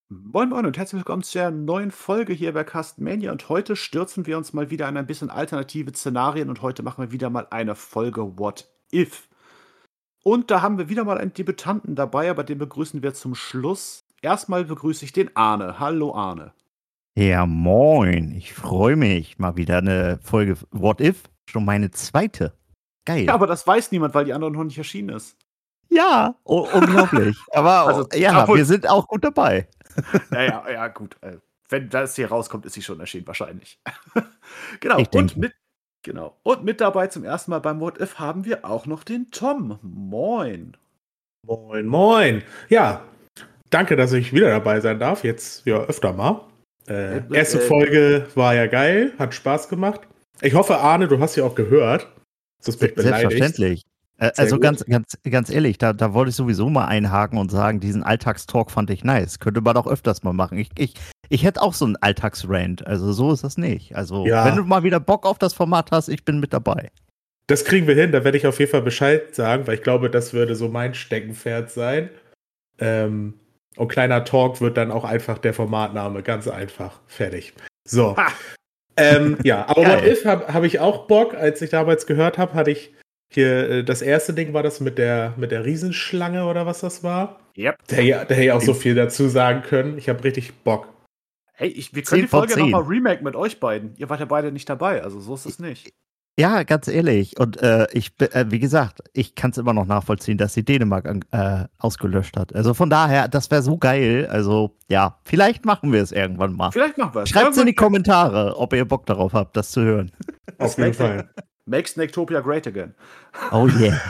Moin Moin und herzlich willkommen zu der neuen Folge hier bei Castmania. Und heute stürzen wir uns mal wieder in ein bisschen alternative Szenarien und heute machen wir wieder mal eine Folge What If. Und da haben wir wieder mal einen Debütanten dabei, aber den begrüßen wir zum Schluss. Erstmal begrüße ich den Arne. Hallo Arne. Ja, moin. Ich freue mich. Mal wieder eine Folge What If. Schon meine zweite. Geil. Ja, aber das weiß niemand, weil die andere noch nicht erschienen ist. Ja, unglaublich. Aber Also, ja, obwohl- wir sind auch gut dabei. Ja, gut. Wenn das hier rauskommt, ist sie schon erschienen, wahrscheinlich. Genau. Ich denke. Und mit dabei zum ersten Mal beim What If haben wir auch noch den Tom. Moin. Moin, moin. Ja, danke, dass ich wieder dabei sein darf. Jetzt ja öfter mal. Erste Folge war ja geil, hat Spaß gemacht. Ich hoffe, Arne, du hast sie auch gehört. Sonst bin ich beleidigt. Selbstverständlich. Also ganz ehrlich, da wollte ich sowieso mal einhaken und sagen, diesen Alltagstalk fand ich nice. Könnte man auch öfters mal machen. Ich hätte auch so einen Alltagsrant. Also so ist das nicht. Also Ja. wenn du mal wieder Bock auf das Format hast, ich bin mit dabei. Das kriegen wir hin, da werde ich auf jeden Fall Bescheid sagen, weil ich glaube, das würde so mein Steckenpferd sein. Und kleiner Talk wird dann auch einfach der Formatname. Ganz einfach. Fertig. So. Ja, aber Geil. What If hab ich auch Bock. Als ich damals gehört habe, hatte ich hier, das erste Ding war das mit der Riesenschlange oder was das war. Yep. Da hätte ich auch so viel dazu sagen können. Ich habe richtig Bock. Hey, wir 10 können die von Folge 10. nochmal remake mit euch beiden. Ihr wart ja beide nicht dabei, also so ist es nicht. Ja, ganz ehrlich. Und wie gesagt, ich kann es immer noch nachvollziehen, dass sie Dänemark ausgelöscht hat. Also von daher, das wäre so geil. Also ja, vielleicht machen wir es irgendwann mal. Vielleicht machen wir es. Schreibt es in die Kommentare, ob ihr Bock darauf habt, das zu hören. Auf jeden Fall. Make Snaketopia great again. Oh yeah.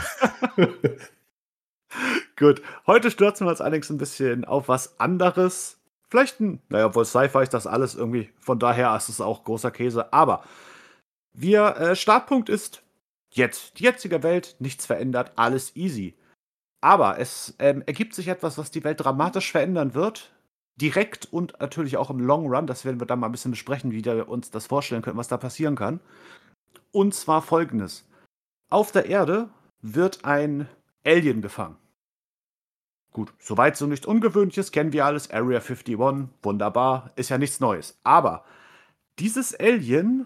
Gut, heute stürzen wir uns allerdings ein bisschen auf was anderes. Vielleicht obwohl Sci-Fi ist das alles irgendwie, von daher ist es auch großer Käse. Aber Startpunkt ist jetzt. Die jetzige Welt, nichts verändert, alles easy. Aber es ergibt sich etwas, was die Welt dramatisch verändern wird. Direkt und natürlich auch im Long Run. Das werden wir dann mal ein bisschen besprechen, wie wir uns das vorstellen können, was da passieren kann. Und zwar Folgendes. Auf der Erde wird ein Alien gefangen. Gut, soweit so nichts Ungewöhnliches, kennen wir alles. Area 51, wunderbar, ist ja nichts Neues. Aber dieses Alien,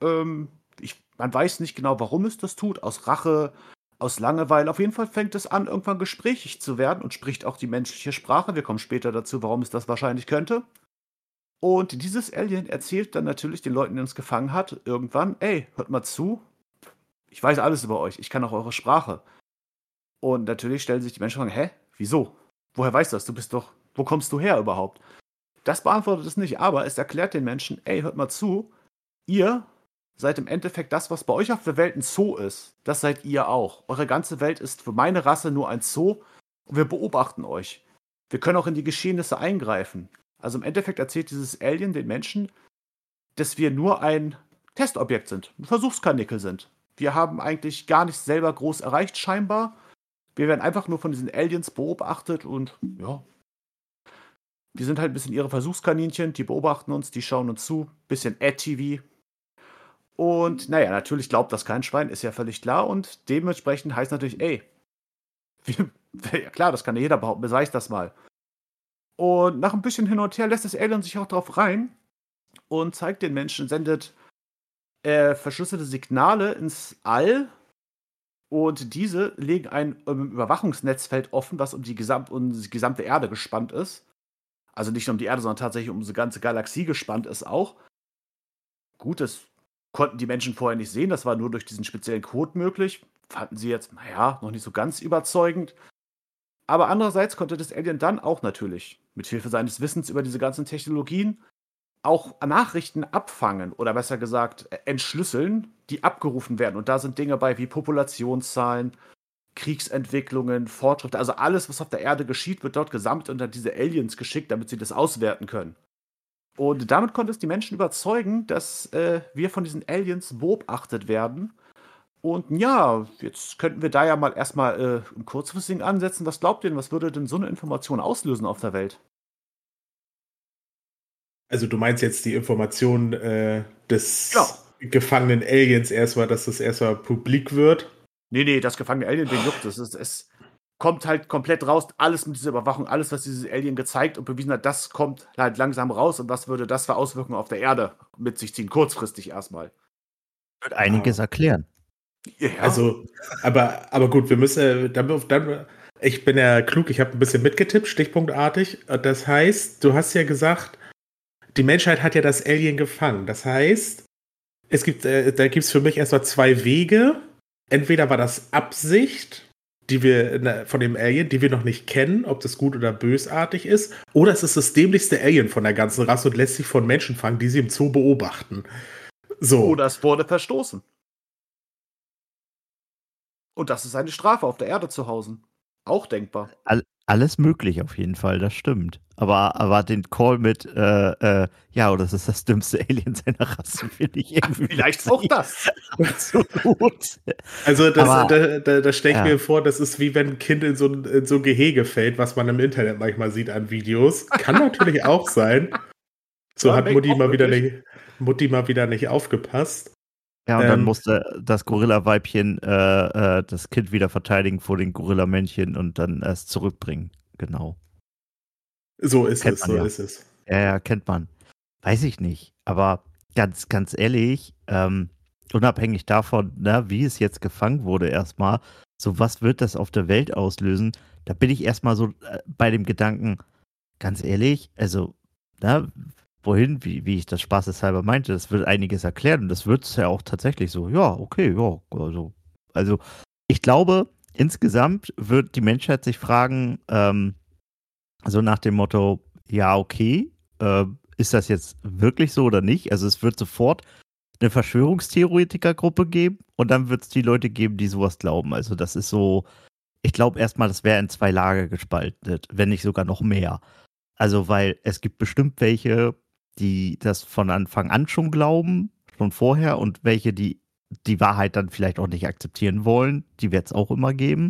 man weiß nicht genau, warum es das tut, aus Rache, aus Langeweile. Auf jeden Fall fängt es an, irgendwann gesprächig zu werden und spricht auch die menschliche Sprache. Wir kommen später dazu, warum es das wahrscheinlich könnte. Und dieses Alien erzählt dann natürlich den Leuten, die es gefangen hat, irgendwann, ey, hört mal zu, ich weiß alles über euch, ich kann auch eure Sprache. Und natürlich stellen sich die Menschen fragen, hä, wieso? Woher weißt du das? Wo kommst du her überhaupt? Das beantwortet es nicht, aber es erklärt den Menschen, ey, hört mal zu, ihr seid im Endeffekt das, was bei euch auf der Welt ein Zoo ist. Das seid ihr auch. Eure ganze Welt ist für meine Rasse nur ein Zoo und wir beobachten euch. Wir können auch in die Geschehnisse eingreifen. Also im Endeffekt erzählt dieses Alien den Menschen, dass wir nur ein Testobjekt sind, ein Versuchskanickel sind. Wir haben eigentlich gar nichts selber groß erreicht, scheinbar. Wir werden einfach nur von diesen Aliens beobachtet und ja. Wir sind halt ein bisschen ihre Versuchskaninchen, die beobachten uns, die schauen uns zu. Bisschen Ad-TV. Und naja, natürlich glaubt das kein Schwein, ist ja völlig klar. Und dementsprechend heißt natürlich, ey, ja klar, das kann ja jeder behaupten, beweist das mal. Und nach ein bisschen hin und her lässt das Alien sich auch drauf rein und zeigt den Menschen, sendet verschlüsselte Signale ins All. Und diese legen ein Überwachungsnetzfeld offen, was um die gesamte Erde gespannt ist. Also nicht nur um die Erde, sondern tatsächlich um die ganze Galaxie gespannt ist auch. Gut, das konnten die Menschen vorher nicht sehen. Das war nur durch diesen speziellen Code möglich. Fanden sie jetzt, noch nicht so ganz überzeugend. Aber andererseits konnte das Alien dann auch natürlich mit Hilfe seines Wissens über diese ganzen Technologien auch Nachrichten abfangen oder besser gesagt entschlüsseln, die abgerufen werden. Und da sind Dinge bei wie Populationszahlen, Kriegsentwicklungen, Fortschritte. Also alles, was auf der Erde geschieht, wird dort gesammelt und an diese Aliens geschickt, damit sie das auswerten können. Und damit konnte es die Menschen überzeugen, dass wir von diesen Aliens beobachtet werden. Und ja, jetzt könnten wir da ja mal erstmal im Kurzfristigen ansetzen. Was glaubt ihr denn, was würde denn so eine Information auslösen auf der Welt? Also du meinst jetzt die Information des gefangenen Aliens erstmal, dass das erstmal publik wird? Nee, das gefangene Alien, den juckt. kommt halt komplett raus, alles mit dieser Überwachung, alles, was dieses Alien gezeigt und bewiesen hat, das kommt halt langsam raus und was würde das für Auswirkungen auf der Erde mit sich ziehen, kurzfristig erstmal. Wird einiges erklären. Ja. Also, aber gut, wir müssen dann ich bin ja klug, ich habe ein bisschen mitgetippt, stichpunktartig. Das heißt, du hast ja gesagt, die Menschheit hat ja das Alien gefangen. Das heißt, da gibt es für mich erstmal 2 Wege. Entweder war das Absicht, von dem Alien, die wir noch nicht kennen, ob das gut oder bösartig ist, oder es ist das dämlichste Alien von der ganzen Rasse und lässt sich von Menschen fangen, die sie im Zoo beobachten. So. Oder es wurde verstoßen. Und das ist eine Strafe auf der Erde zu hausen. Auch denkbar. Alles möglich auf jeden Fall, das stimmt. Aber den Call mit, oder das ist das dümmste Alien seiner Rasse, finde ich irgendwie. Vielleicht auch das. Absolut. Also da stelle ich mir vor, das ist wie wenn ein Kind in so ein Gehege fällt, was man im Internet manchmal sieht an Videos. Kann natürlich auch sein. So hat Mutti mal wieder nicht aufgepasst. Ja, und dann musste das Gorilla-Weibchen das Kind wieder verteidigen vor den Gorilla-Männchen und dann erst zurückbringen. Genau. So ist kennt es. Ja, kennt man. Weiß ich nicht. Aber ganz, ganz ehrlich, unabhängig davon, wie es jetzt gefangen wurde erstmal, so was wird das auf der Welt auslösen? Da bin ich erstmal so bei dem Gedanken, ganz ehrlich, also, wohin, wie ich das spaßeshalber meinte, das wird einiges erklären und das wird es ja auch tatsächlich so, ja, okay, ja, also ich glaube, insgesamt wird die Menschheit sich fragen, so nach dem Motto, ja, okay, ist das jetzt wirklich so oder nicht? Also es wird sofort eine Verschwörungstheoretikergruppe geben und dann wird es die Leute geben, die sowas glauben. Also das ist so, ich glaube erstmal, das wäre in 2 Lager gespaltet, wenn nicht sogar noch mehr. Also weil es gibt bestimmt welche, die das von Anfang an schon glauben, schon vorher, und welche, die die Wahrheit dann vielleicht auch nicht akzeptieren wollen, die wird es auch immer geben.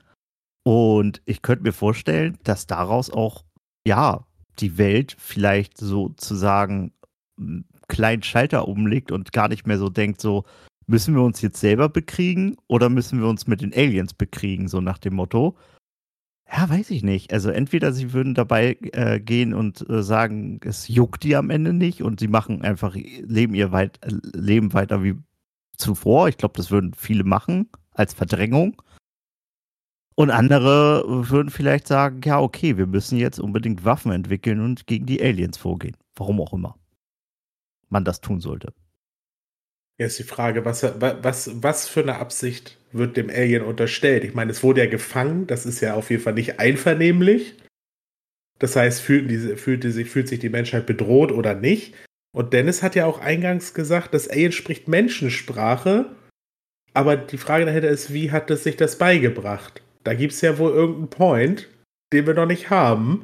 Und ich könnte mir vorstellen, dass daraus auch, die Welt vielleicht sozusagen einen kleinen Schalter umlegt und gar nicht mehr so denkt, so, müssen wir uns jetzt selber bekriegen oder müssen wir uns mit den Aliens bekriegen, so nach dem Motto. Ja, weiß ich nicht. Also entweder sie würden dabei gehen und sagen, es juckt die am Ende nicht und sie machen einfach, leben weiter wie zuvor. Ich glaube, das würden viele machen als Verdrängung. Und andere würden vielleicht sagen, ja, okay, wir müssen jetzt unbedingt Waffen entwickeln und gegen die Aliens vorgehen. Warum auch immer man das tun sollte. Jetzt die Frage, was für eine Absicht wird dem Alien unterstellt? Ich meine, es wurde ja gefangen, das ist ja auf jeden Fall nicht einvernehmlich. Das heißt, fühlt sich die Menschheit bedroht oder nicht? Und Dennis hat ja auch eingangs gesagt, das Alien spricht Menschensprache, aber die Frage dahinter ist, wie hat es sich das beigebracht? Da gibt es ja wohl irgendeinen Point, den wir noch nicht haben.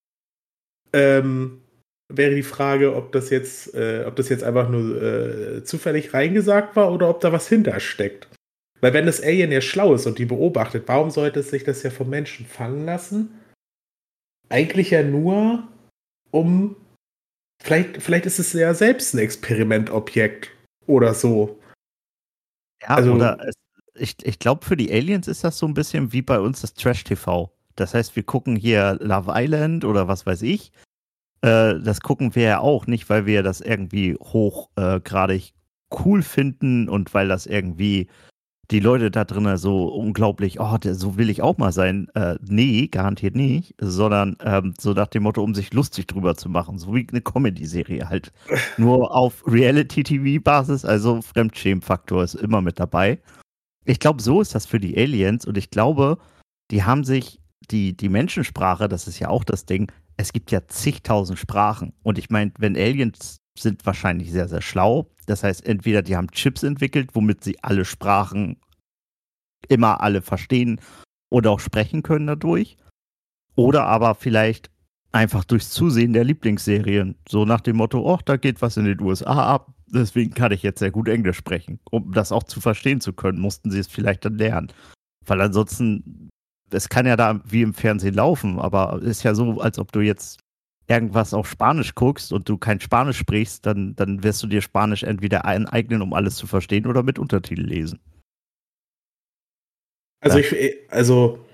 Wäre die Frage, ob das jetzt einfach nur zufällig reingesagt war oder ob da was hintersteckt. Weil wenn das Alien ja schlau ist und die beobachtet, warum sollte es sich das ja vom Menschen fangen lassen? Eigentlich ja nur, um vielleicht ist es ja selbst ein Experimentobjekt oder so. Ja, also, oder ich glaube, für die Aliens ist das so ein bisschen wie bei uns das Trash-TV. Das heißt, wir gucken hier Love Island oder was weiß ich. Das gucken wir ja auch nicht, weil wir das irgendwie hochgradig cool finden und weil das irgendwie die Leute da drinnen so unglaublich, so will ich auch mal sein. Nee, garantiert nicht, sondern so nach dem Motto, um sich lustig drüber zu machen, so wie eine Comedy-Serie halt. Nur auf Reality-TV-Basis, also Fremdschämen-Faktor ist immer mit dabei. Ich glaube, so ist das für die Aliens und ich glaube, die haben sich die Menschensprache, das ist ja auch das Ding, es gibt ja zigtausend Sprachen. Und ich meine, wenn Aliens sind wahrscheinlich sehr, sehr schlau. Das heißt, entweder die haben Chips entwickelt, womit sie alle Sprachen immer alle verstehen oder auch sprechen können dadurch. Oder aber vielleicht einfach durchs Zusehen der Lieblingsserien. So nach dem Motto, da geht was in den USA ab. Deswegen kann ich jetzt sehr gut Englisch sprechen. Um das auch zu verstehen zu können, mussten sie es vielleicht dann lernen. Weil ansonsten, es kann ja da wie im Fernsehen laufen, aber ist ja so, als ob du jetzt irgendwas auf Spanisch guckst und du kein Spanisch sprichst, dann wirst du dir Spanisch entweder aneignen, um alles zu verstehen, oder mit Untertitel lesen. Also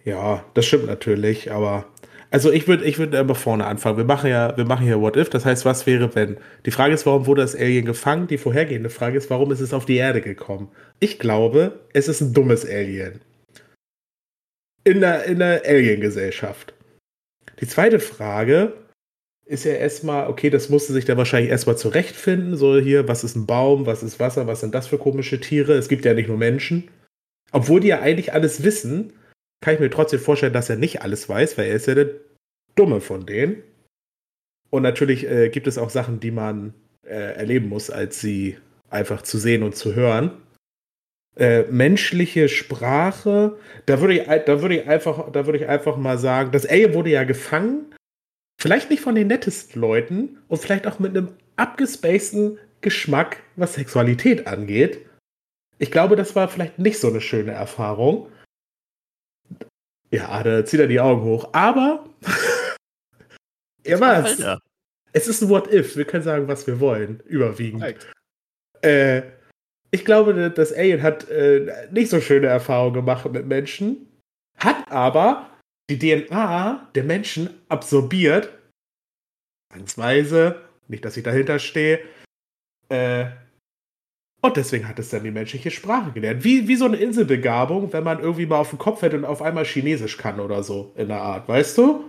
Ja, das stimmt natürlich, aber also ich würde immer vorne anfangen. Wir machen ja What If, das heißt, was wäre, wenn? Die Frage ist, warum wurde das Alien gefangen? Die vorhergehende Frage ist, warum ist es auf die Erde gekommen? Ich glaube, es ist ein dummes Alien. In der Alien-Gesellschaft. Die zweite Frage ist ja erstmal, okay, das musste sich da wahrscheinlich erstmal zurechtfinden. So hier, was ist ein Baum, was ist Wasser, was sind das für komische Tiere? Es gibt ja nicht nur Menschen. Obwohl die ja eigentlich alles wissen, kann ich mir trotzdem vorstellen, dass er nicht alles weiß, weil er ist ja der Dumme von denen. Und natürlich gibt es auch Sachen, die man erleben muss, als sie einfach zu sehen und zu hören. Menschliche Sprache, da würde ich einfach mal sagen, das Alien wurde ja gefangen, vielleicht nicht von den nettesten Leuten und vielleicht auch mit einem abgespaceden Geschmack, was Sexualität angeht. Ich glaube, das war vielleicht nicht so eine schöne Erfahrung. Ja, da zieht er die Augen hoch. Aber ja, was? Alter. Es ist ein What-If. Wir können sagen, was wir wollen. Überwiegend. Right. Ich glaube, das Alien hat nicht so schöne Erfahrungen gemacht mit Menschen, hat aber die DNA der Menschen absorbiert. Zwangsweise. Nicht, dass ich dahinter stehe. Und deswegen hat es dann die menschliche Sprache gelernt. Wie so eine Inselbegabung, wenn man irgendwie mal auf den Kopf hätte und auf einmal Chinesisch kann oder so in der Art. Weißt du?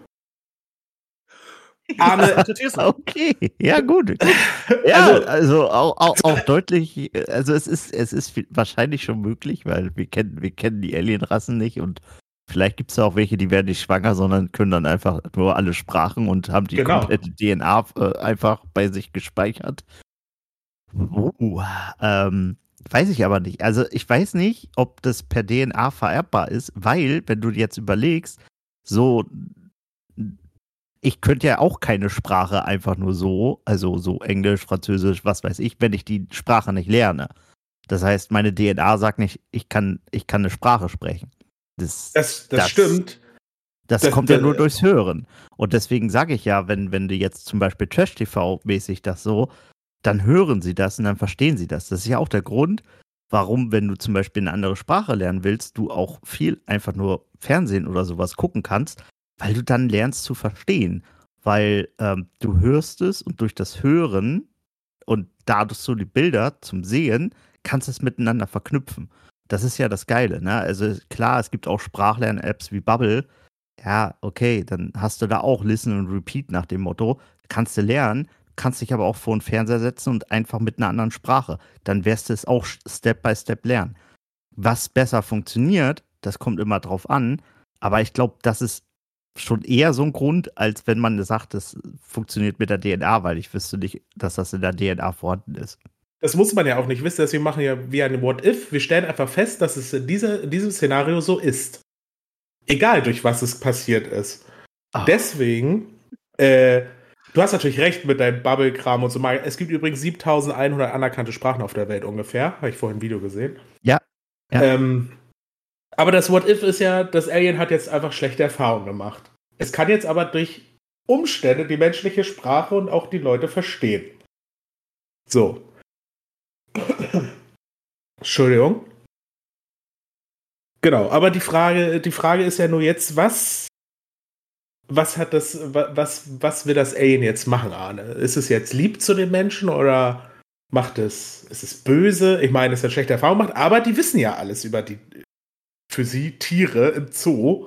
Arne, Okay, ja gut. Ja, also auch deutlich, also es ist wahrscheinlich schon möglich, weil wir kennen die Alienrassen nicht und vielleicht gibt es auch welche, die werden nicht schwanger, sondern können dann einfach nur alle Sprachen und haben die Genau. komplette DNA einfach bei sich gespeichert. Weiß ich aber nicht. Also ich weiß nicht, ob das per DNA vererbbar ist, weil, wenn du jetzt überlegst, so ich könnte ja auch keine Sprache einfach nur so, also so Englisch, Französisch, was weiß ich, wenn ich die Sprache nicht lerne. Das heißt, meine DNA sagt nicht, ich kann eine Sprache sprechen. Das stimmt. Das kommt ja nur durchs Hören. Und deswegen sage ich ja, wenn du jetzt zum Beispiel Trash-TV-mäßig das so, dann hören sie das und dann verstehen sie das. Das ist ja auch der Grund, warum, wenn du zum Beispiel eine andere Sprache lernen willst, du auch viel einfach nur Fernsehen oder sowas gucken kannst, weil du dann lernst zu verstehen. Weil du hörst es und durch das Hören und dadurch so die Bilder zum Sehen, kannst du es miteinander verknüpfen. Das ist ja das Geile, ne? Also klar, es gibt auch Sprachlern-Apps wie Bubble. Ja, okay, dann hast du da auch Listen und Repeat nach dem Motto. Kannst du lernen, kannst dich aber auch vor den Fernseher setzen und einfach mit einer anderen Sprache. Dann wirst du es auch Step by Step lernen. Was besser funktioniert, das kommt immer drauf an. Aber ich glaube, das ist schon eher so ein Grund, als wenn man sagt, das funktioniert mit der DNA, weil ich wüsste nicht, dass das in der DNA vorhanden ist. Das muss man ja auch nicht wissen, deswegen machen ja wie ein What-If. Wir stellen einfach fest, dass es in diesem Szenario so ist. Egal, durch was es passiert ist. Deswegen, du hast natürlich recht mit deinem Bubble-Kram und so. Es gibt übrigens 7100 anerkannte Sprachen auf der Welt ungefähr. Habe ich vorhin ein Video gesehen. Ja. Aber das What-If ist ja, das Alien hat jetzt einfach schlechte Erfahrungen gemacht. Es kann jetzt aber durch Umstände die menschliche Sprache und auch die Leute verstehen. So. Entschuldigung. Genau, aber die Frage ist ja nur jetzt, was will das Alien jetzt machen, Arne? Ist es jetzt lieb zu den Menschen oder ist es böse? Ich meine, es hat schlechte Erfahrungen gemacht, aber die wissen ja alles über die, für sie, Tiere im Zoo.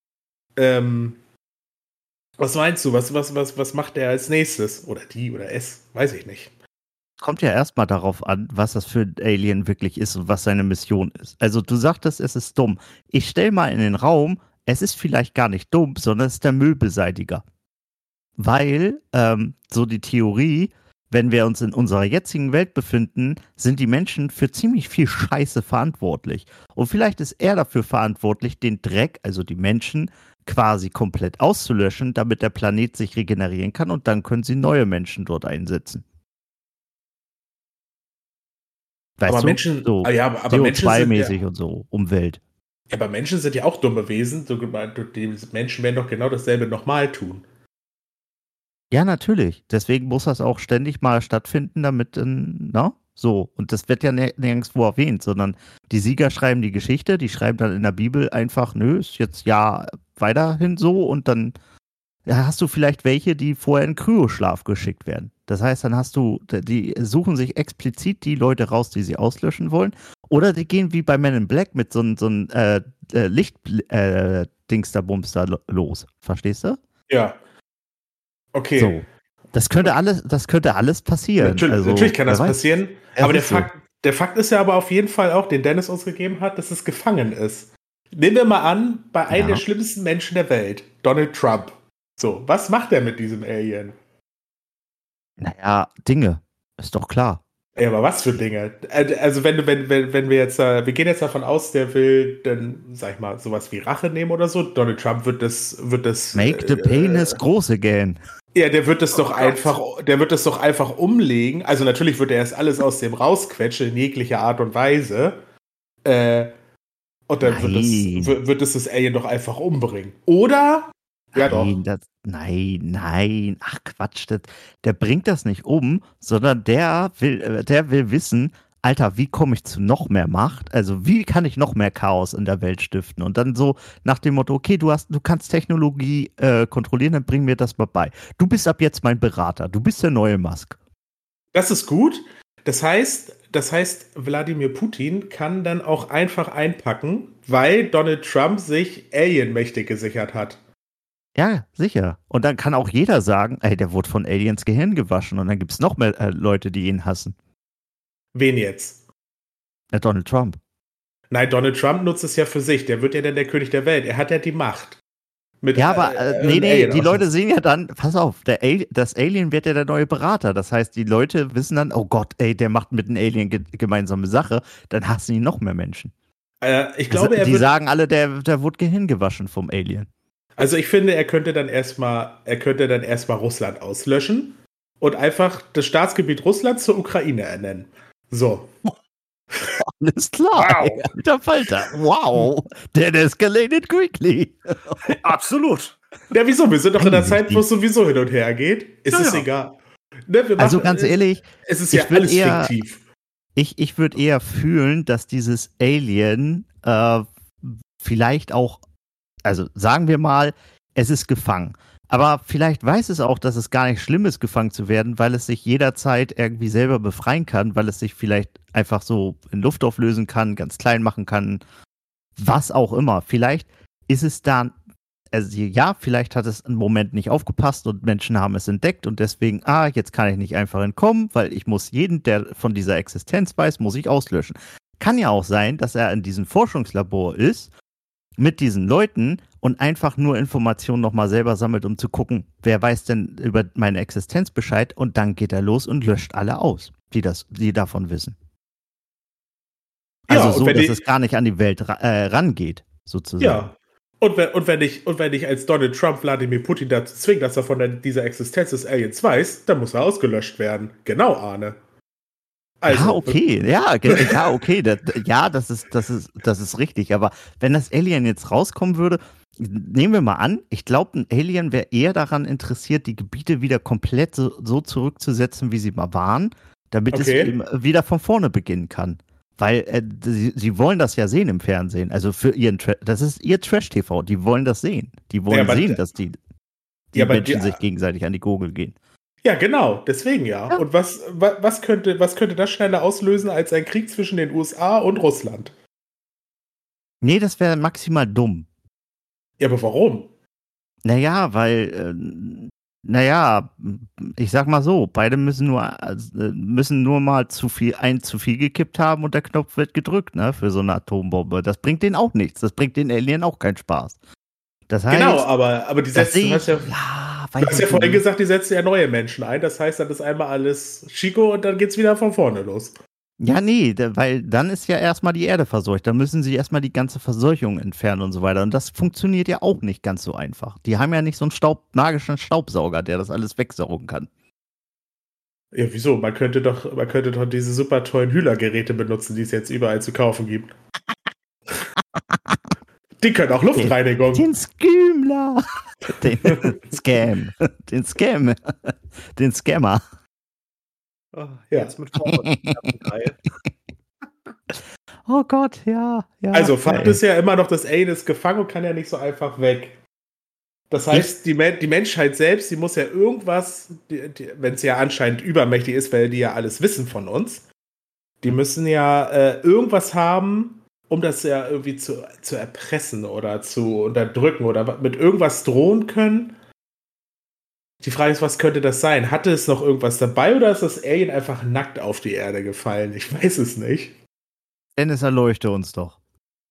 Was meinst du? Was macht er als nächstes? Oder die oder es? Weiß ich nicht. Kommt ja erstmal darauf an, was das für ein Alien wirklich ist und was seine Mission ist. Also du sagtest, es ist dumm. Ich stell mal in den Raum, es ist vielleicht gar nicht dumm, sondern es ist der Müllbeseitiger. Weil, so die Theorie, wenn wir uns in unserer jetzigen Welt befinden, sind die Menschen für ziemlich viel Scheiße verantwortlich. Und vielleicht ist er dafür verantwortlich, den Dreck, also die Menschen, quasi komplett auszulöschen, damit der Planet sich regenerieren kann und dann können sie neue Menschen dort einsetzen. Weißt aber du? Menschen, So aber Menschen CO2-mäßig und so, Umwelt. Ja, aber Menschen sind ja auch dumme Wesen. Die Menschen werden doch genau dasselbe nochmal tun. Ja, natürlich. Deswegen muss das auch ständig mal stattfinden, damit, So, und das wird ja nirgendwo erwähnt, sondern die Sieger schreiben die Geschichte, die schreiben dann in der Bibel einfach, nö, ist jetzt ja weiterhin so und dann hast du vielleicht welche, die vorher in Kryoschlaf geschickt werden. Das heißt, dann die suchen sich explizit die Leute raus, die sie auslöschen wollen, oder die gehen wie bei Men in Black mit so einem Licht-Dings-da-Bums da los. Verstehst du? Ja. Okay. So. Das könnte alles passieren. Natürlich kann das passieren. Aber der so. Fakt ist ja aber auf jeden Fall auch, den Dennis uns gegeben hat, dass es gefangen ist. Nehmen wir mal an, bei einem der schlimmsten Menschen der Welt, Donald Trump. So, was macht er mit diesem Alien? Naja, Dinge. Ist doch klar. Ja, aber was für Dinge? Also wenn wir jetzt, wir gehen jetzt davon aus, der will dann, sag ich mal, sowas wie Rache nehmen oder so. Donald Trump wird das Make the penis groß again. Ja, der wird das doch einfach umlegen. Also natürlich wird er erst alles aus dem rausquetschen in jeglicher Art und Weise. Und dann wird es das Alien doch einfach umbringen. Oder? Ja, doch. Nein. Ach Quatsch, der bringt das nicht um, sondern der will wissen, Alter, wie komme ich zu noch mehr Macht? Also wie kann ich noch mehr Chaos in der Welt stiften? Und dann so nach dem Motto, okay, du kannst Technologie kontrollieren, dann bring mir das mal bei. Du bist ab jetzt mein Berater, du bist der neue Musk. Das ist gut. Das heißt, Wladimir Putin kann dann auch einfach einpacken, weil Donald Trump sich Alien-Mächte gesichert hat. Ja, sicher. Und dann kann auch jeder sagen, ey, der wurde von Aliens Gehirn gewaschen und dann gibt es noch mehr Leute, die ihn hassen. Wen jetzt? Donald Trump. Nein, Donald Trump nutzt es ja für sich. Der wird ja dann der König der Welt. Er hat ja die Macht. Ja, aber die Leute sehen ja dann, pass auf, das Alien wird ja der neue Berater. Das heißt, die Leute wissen dann, oh Gott, ey, der macht mit dem Alien gemeinsame Sache. Dann hassen ihn noch mehr Menschen. Ich glaube, die sagen alle, der wurde Gehirn gewaschen vom Alien. Also ich finde, er könnte dann erstmal Russland auslöschen und einfach das Staatsgebiet Russlands zur Ukraine ernennen. So. Alles klar. Wow. Alter Falter. Wow. That escalated quickly. Absolut. Ja, wieso? Wir sind doch in der Zeit, wo es sowieso hin und her geht. Ist es egal. Ne, also ganz ehrlich, es ist ja alles fiktiv. Ich würde eher fühlen, dass dieses Alien vielleicht auch, also sagen wir mal, es ist gefangen. Aber vielleicht weiß es auch, dass es gar nicht schlimm ist, gefangen zu werden, weil es sich jederzeit irgendwie selber befreien kann, weil es sich vielleicht einfach so in Luft auflösen kann, ganz klein machen kann, was auch immer. Vielleicht ist es dann, also ja, vielleicht hat es einen Moment nicht aufgepasst und Menschen haben es entdeckt und deswegen, jetzt kann ich nicht einfach entkommen, weil ich muss jeden, der von dieser Existenz weiß, muss ich auslöschen. Kann ja auch sein, dass er in diesem Forschungslabor ist, mit diesen Leuten und einfach nur Informationen nochmal selber sammelt, um zu gucken, wer weiß denn über meine Existenz Bescheid und dann geht er los und löscht alle aus, die davon wissen. Also ja, so, dass es gar nicht an die Welt rangeht, sozusagen. Ja, und wenn ich als Donald Trump Wladimir Putin dazu zwinge, dass er von dieser Existenz des Aliens weiß, dann muss er ausgelöscht werden. Genau, Arne. Also, ja, okay. Das ist richtig. Aber wenn das Alien jetzt rauskommen würde, nehmen wir mal an, ich glaube, ein Alien wäre eher daran interessiert, die Gebiete wieder komplett so zurückzusetzen, wie sie mal waren, damit es eben wieder von vorne beginnen kann. Weil sie wollen das ja sehen im Fernsehen. Also für das ist ihr Trash-TV. Die wollen das sehen. Die wollen sehen, dass die Menschen sich gegenseitig an die Gurgel gehen. Ja, genau, deswegen ja. Und was könnte das schneller auslösen als ein Krieg zwischen den USA und Russland? Nee, das wäre maximal dumm. Ja, aber warum? Naja, weil, ich sag mal so, beide müssen nur mal zu viel gekippt haben und der Knopf wird gedrückt, ne, für so eine Atombombe. Das bringt denen auch nichts. Das bringt den Alien auch keinen Spaß. Das heißt, genau, aber die setzen, du hast ja vorhin gesagt, die setzen ja neue Menschen ein. Das heißt, dann ist einmal alles Chico und dann geht's wieder von vorne los. Ja, nee, weil dann ist ja erstmal die Erde verseucht. Dann müssen sie erstmal die ganze Verseuchung entfernen und so weiter. Und das funktioniert ja auch nicht ganz so einfach. Die haben ja nicht so einen magischen Staubsauger, der das alles wegsaugen kann. Ja, wieso? Man könnte doch diese super tollen Hühlergeräte benutzen, die es jetzt überall zu kaufen gibt. Die können auch Luftreinigung. Den Skümler. Den Scammer. Oh, Ja. Jetzt mit Vorwurf. Geil. Oh Gott, ja. Also, Fakt ist ja immer noch, das Alien ist gefangen und kann ja nicht so einfach weg. Das heißt, die Menschheit selbst, die muss ja irgendwas, wenn es ja anscheinend übermächtig ist, weil die ja alles wissen von uns, die müssen ja irgendwas haben, um das ja irgendwie zu erpressen oder zu unterdrücken oder mit irgendwas drohen können. Die Frage ist, was könnte das sein? Hatte es noch irgendwas dabei oder ist das Alien einfach nackt auf die Erde gefallen? Ich weiß es nicht. Dennis, erleuchte uns doch.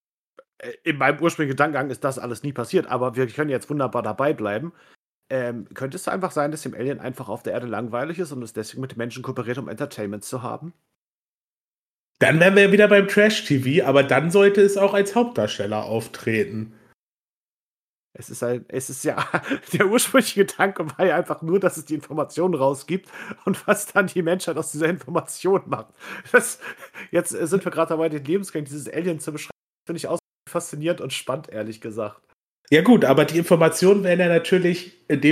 In meinem ursprünglichen Gedankengang ist das alles nie passiert, aber wir können jetzt wunderbar dabei bleiben. Könnte es einfach sein, dass dem Alien einfach auf der Erde langweilig ist und es deswegen mit den Menschen kooperiert, um Entertainment zu haben? Dann wären wir ja wieder beim Trash-TV, aber dann sollte es auch als Hauptdarsteller auftreten. Es ist ja, der ursprüngliche Gedanke war ja einfach nur, dass es die Informationen rausgibt und was dann die Menschheit aus dieser Information macht. Jetzt sind wir gerade dabei, den Lebensgang dieses Aliens zu beschreiben. Finde ich auch faszinierend und spannend, ehrlich gesagt. Ja gut, aber die Informationen werden ja natürlich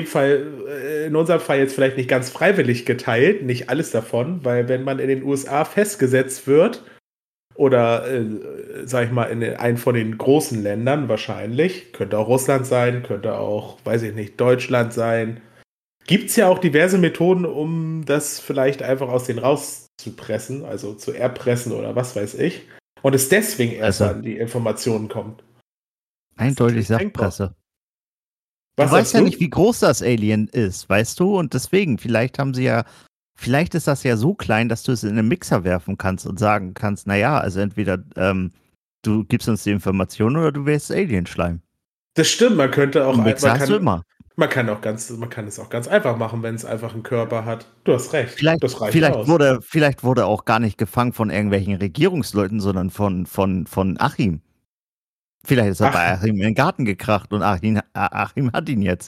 in unserem Fall jetzt vielleicht nicht ganz freiwillig geteilt, nicht alles davon, weil wenn man in den USA festgesetzt wird, oder, sag ich mal, in einem von den großen Ländern wahrscheinlich, könnte auch Russland sein, könnte auch, weiß ich nicht, Deutschland sein, gibt es ja auch diverse Methoden, um das vielleicht einfach aus denen rauszupressen, also zu erpressen oder was weiß ich. Und es deswegen erst an die Informationen kommt. Eindeutig Saftpresse. Was Du weißt ja du? nicht, wie groß das Alien ist, weißt du? Und deswegen, vielleicht ist das ja so klein, dass du es in einen Mixer werfen kannst und sagen kannst, naja, also entweder du gibst uns die Informationen oder du wärst Alienschleim. Das stimmt, man könnte auch Mixer hast du immer. Man kann es auch ganz einfach machen, wenn es einfach einen Körper hat. Du hast recht. Das reicht aus. Vielleicht wurde er auch gar nicht gefangen von irgendwelchen Regierungsleuten, sondern von Achim. Vielleicht ist er bei Achim in den Garten gekracht und Achim hat ihn jetzt.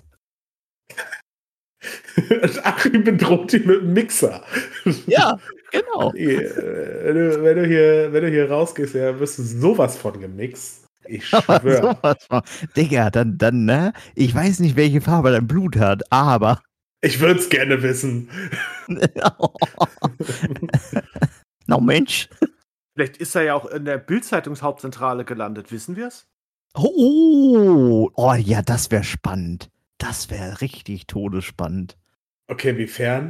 Achim bedroht ihn mit einem Mixer. Ja, genau. Wenn du hier rausgehst, ja, wirst du sowas von gemixt. Ich schwöre. Digga, dann, ne? Ich weiß nicht, welche Farbe dein Blut hat, aber. Ich würde es gerne wissen. Na, Mensch. Vielleicht ist er ja auch in der Bild-Zeitungshauptzentrale gelandet, wissen wir es? Oh, ja, das wäre spannend. Das wäre richtig todesspannend. Okay, inwiefern?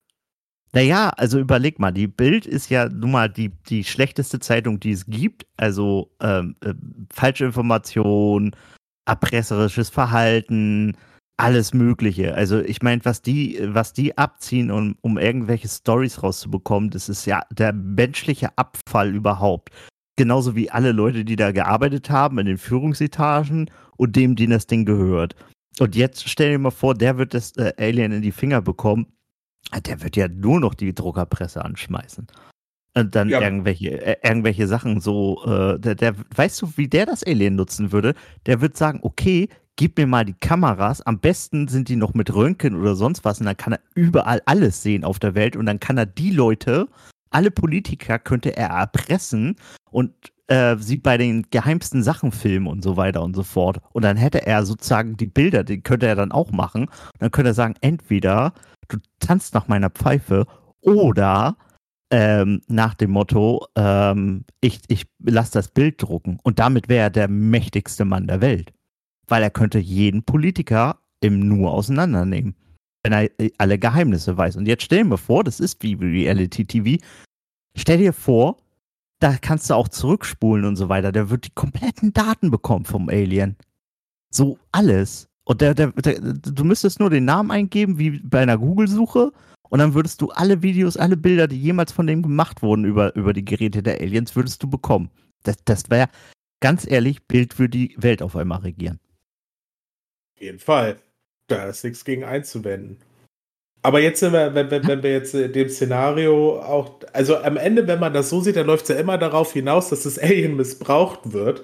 Naja, also überleg mal, die Bild ist ja nun mal die schlechteste Zeitung, die es gibt. Also falsche Information, erpresserisches Verhalten, alles Mögliche. Also ich meine, was die abziehen, um irgendwelche Storys rauszubekommen, das ist ja der menschliche Abfall überhaupt. Genauso wie alle Leute, die da gearbeitet haben in den Führungsetagen und denen das Ding gehört. Und jetzt stell dir mal vor, der wird das Alien in die Finger bekommen. Der wird ja nur noch die Druckerpresse anschmeißen. Und dann irgendwelche Sachen so, weißt du, wie der das Alien nutzen würde? Der wird sagen, okay, gib mir mal die Kameras, am besten sind die noch mit Röntgen oder sonst was und dann kann er überall alles sehen auf der Welt und dann kann er die Leute, alle Politiker könnte er erpressen und sie bei den geheimsten Sachen filmen und so weiter und so fort. Und dann hätte er sozusagen die Bilder, die könnte er dann auch machen. Und dann könnte er sagen, entweder du tanzt nach meiner Pfeife oder nach dem Motto, ich lasse das Bild drucken. Und damit wäre er der mächtigste Mann der Welt. Weil er könnte jeden Politiker im Nu auseinandernehmen, wenn er alle Geheimnisse weiß. Und jetzt stell dir mal vor, das ist wie Reality-TV. Stell dir vor, da kannst du auch zurückspulen und so weiter. Der wird die kompletten Daten bekommen vom Alien. So alles. Und du müsstest nur den Namen eingeben, wie bei einer Google-Suche. Und dann würdest du alle Videos, alle Bilder, die jemals von dem gemacht wurden über die Geräte der Aliens, würdest du bekommen. Das wäre, ganz ehrlich, Bild würde die Welt auf einmal regieren. Auf jeden Fall. Da ist nichts gegen einzuwenden. Aber jetzt sind wir, wenn wir jetzt in dem Szenario auch, also am Ende, wenn man das so sieht, dann läuft es ja immer darauf hinaus, dass das Alien missbraucht wird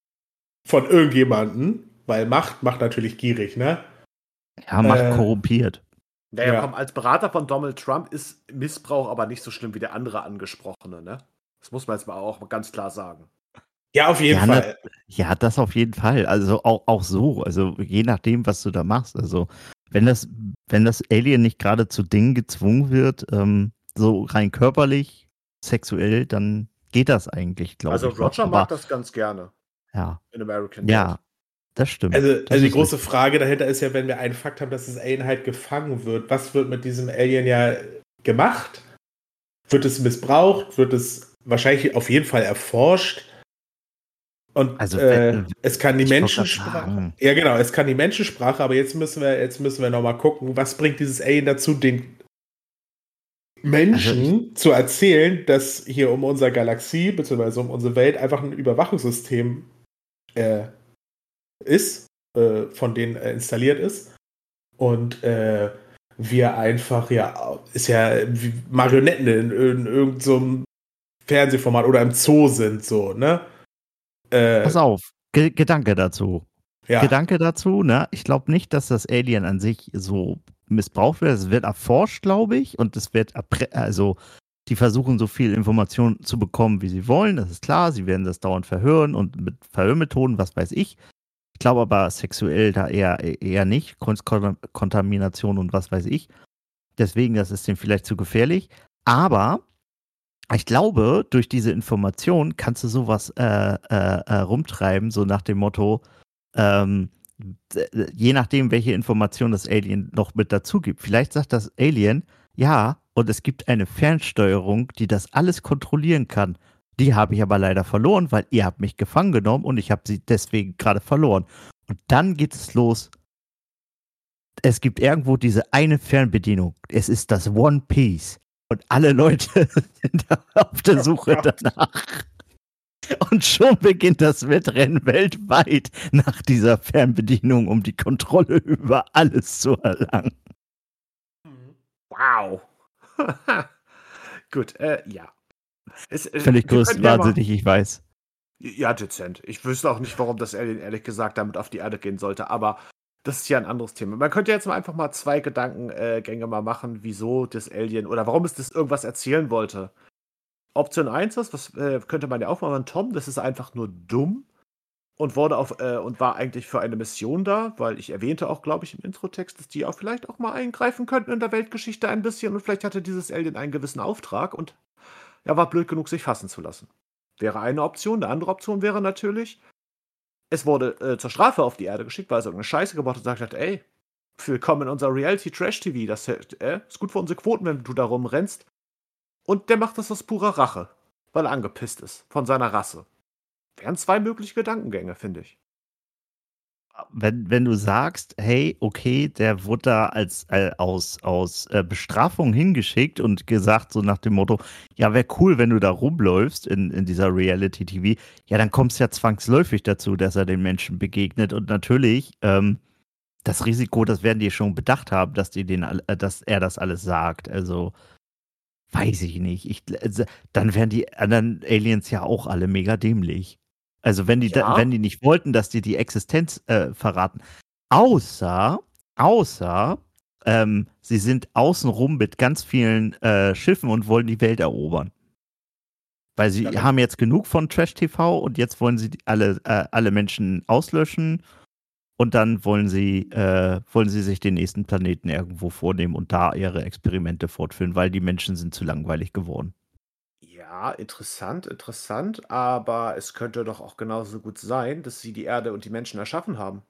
von irgendjemandem, weil Macht macht natürlich gierig, ne? Ja, Macht korrumpiert. Naja, komm, als Berater von Donald Trump ist Missbrauch aber nicht so schlimm wie der andere Angesprochene, ne? Das muss man jetzt mal auch ganz klar sagen. Ja, auf jeden Fall. Ja, das auf jeden Fall. Also auch so. Also je nachdem, was du da machst. Also wenn das Alien nicht gerade zu Dingen gezwungen wird, so rein körperlich, sexuell, dann geht das eigentlich, glaube Also ich. noch. Roger mag das ganz gerne Ja, in American ja, Dad. das stimmt. Also Das die ist große richtig. Frage dahinter ist ja, wenn wir einen Fakt haben, dass das Alien halt gefangen wird, was wird mit diesem Alien ja gemacht? Wird es missbraucht? Wird es wahrscheinlich auf jeden Fall erforscht? Und Also, es kann die ich wollte Menschensprache. grad sagen. Ja, genau, es kann die Menschensprache, aber jetzt müssen wir nochmal gucken, was bringt dieses Alien dazu, den Menschen zu erzählen, dass hier um unsere Galaxie bzw. um unsere Welt einfach ein Überwachungssystem ist, von denen installiert ist. Und wir einfach, ist ja wie Marionetten in irgendeinem so Fernsehformat oder im Zoo sind, so, ne? Pass auf, Gedanke dazu. Ja. Gedanke dazu, ne? Ich glaube nicht, dass das Alien an sich so missbraucht wird. Es wird erforscht, glaube ich, und es wird, also die versuchen so viel Information zu bekommen, wie sie wollen. Das ist klar. Sie werden das dauernd verhören und mit Verhörmethoden, was weiß ich. Ich glaube aber sexuell da eher nicht. Kontamination und was weiß ich. Deswegen, das ist dem vielleicht zu gefährlich. Aber ich glaube, durch diese Information kannst du sowas rumtreiben, so nach dem Motto, je nachdem, welche Information das Alien noch mit dazu gibt. Vielleicht sagt das Alien, ja, und es gibt eine Fernsteuerung, die das alles kontrollieren kann. Die habe ich aber leider verloren, weil ihr habt mich gefangen genommen und ich habe sie deswegen gerade verloren. Und dann geht es los. Es gibt irgendwo diese eine Fernbedienung. Es ist das One Piece. Und alle Leute sind auf der Suche danach. Und schon beginnt das Wettrennen weltweit nach dieser Fernbedienung, um die Kontrolle über alles zu erlangen. Wow. Gut, ja. Völlig größtwahnsinnig, ich weiß. Ja, dezent. Ich wüsste auch nicht, warum das Alien ehrlich gesagt damit auf die Erde gehen sollte, aber das ist ja ein anderes Thema. Man könnte jetzt mal einfach mal 2 Gedankengänge mal machen, wieso das Alien oder warum es das irgendwas erzählen wollte. Option 1 ist, was könnte man ja auch machen, Tom, das ist einfach nur dumm und und war eigentlich für eine Mission da, weil ich erwähnte auch, glaube ich, im Introtext, dass die auch vielleicht auch mal eingreifen könnten in der Weltgeschichte ein bisschen und vielleicht hatte dieses Alien einen gewissen Auftrag und er war blöd genug, sich fassen zu lassen. Wäre eine Option. Eine andere Option wäre natürlich, es wurde zur Strafe auf die Erde geschickt, weil es irgendeine Scheiße gebaut hat und gesagt hat, ey, willkommen in unser Reality-Trash-TV, das ist gut für unsere Quoten, wenn du da rumrennst. Und der macht das aus purer Rache, weil er angepisst ist von seiner Rasse. Wären 2 mögliche Gedankengänge, finde ich. Wenn du sagst, hey, okay, der wurde da aus Bestrafung hingeschickt und gesagt, so nach dem Motto, ja, wäre cool, wenn du da rumläufst in dieser Reality-TV, ja, dann kommst du ja zwangsläufig dazu, dass er den Menschen begegnet. Und natürlich, das Risiko, das werden die schon bedacht haben, dass er das alles sagt. Also, weiß ich nicht. Dann wären die anderen Aliens ja auch alle mega dämlich. Also wenn die nicht wollten, dass die Existenz verraten. Außer sie sind außenrum mit ganz vielen Schiffen und wollen die Welt erobern. Weil sie haben jetzt genug von Trash TV und jetzt wollen sie alle Menschen auslöschen und dann wollen sie sich den nächsten Planeten irgendwo vornehmen und da ihre Experimente fortführen, weil die Menschen sind zu langweilig geworden. Ja, interessant, aber es könnte doch auch genauso gut sein, dass sie die Erde und die Menschen erschaffen haben.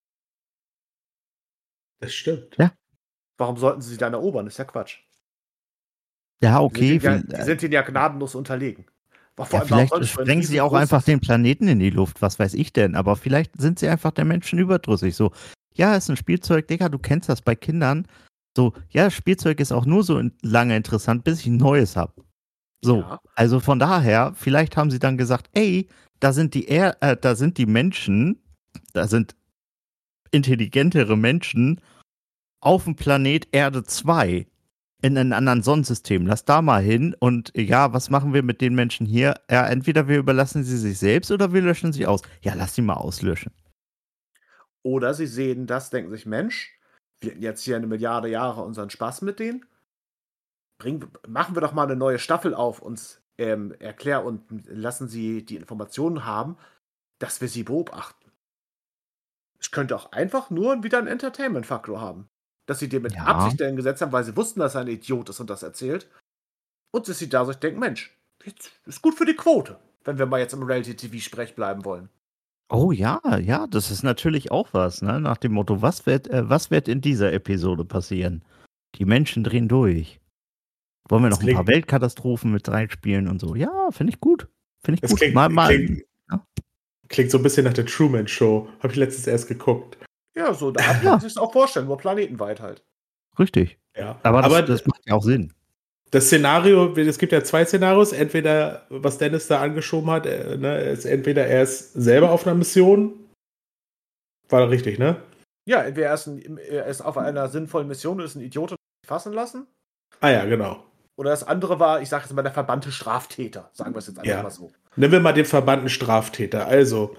Das stimmt. Ja. Warum sollten sie dann erobern? Das ist ja Quatsch. Ja, okay. Die sind ihnen ja gnadenlos unterlegen. Vielleicht sprengen sie auch einfach den Planeten in die Luft, was weiß ich denn, aber vielleicht sind sie einfach der Menschen überdrüssig. So, ja, ist ein Spielzeug, Digga, du kennst das bei Kindern. So, ja, Spielzeug ist auch nur so lange interessant, bis ich ein neues habe. So, ja. Also von daher, vielleicht haben sie dann gesagt, ey, da sind die Menschen, da sind intelligentere Menschen auf dem Planet Erde 2 in einem anderen Sonnensystem. Lass da mal hin und ja, was machen wir mit den Menschen hier? Ja, entweder wir überlassen sie sich selbst oder wir löschen sie aus. Ja, lass sie mal auslöschen. Oder sie sehen das, denken sich, Mensch, wir hatten jetzt hier 1 Milliarde Jahre unseren Spaß mit denen. Machen wir doch mal eine neue Staffel auf, uns erklären und lassen sie die Informationen haben, dass wir sie beobachten. Es könnte auch einfach nur wieder einen Entertainment-Faktor haben. Dass sie den mit Absicht dahin gesetzt haben, weil sie wussten, dass er ein Idiot ist und das erzählt. Und sie sieht da so, ich denke, Mensch, jetzt ist gut für die Quote, wenn wir mal jetzt im Reality-TV-Sprech bleiben wollen. Oh ja, ja, das ist natürlich auch was, ne? Nach dem Motto, was wird in dieser Episode passieren? Die Menschen drehen durch. Wollen wir noch ein paar Weltkatastrophen mit reinspielen und so? Ja, finde ich gut. Finde ich gut. Klingt so ein bisschen nach der Truman Show. Habe ich letztens erst geguckt. Ja, so da kann man sich das auch vorstellen, nur planetenweit halt. Richtig. Ja. Aber das macht ja auch Sinn. Das Szenario, es gibt ja 2 Szenarios. Entweder, was Dennis da angeschoben hat, ist entweder er ist selber auf einer Mission. War richtig, ne? Ja, entweder er ist auf einer sinnvollen Mission und ist ein Idiot und fassen lassen. Ah ja, genau. Oder das andere war, ich sage jetzt mal, der verbannte Straftäter. Sagen wir es jetzt einfach mal so. Nehmen wir mal den verbannten Straftäter. Also,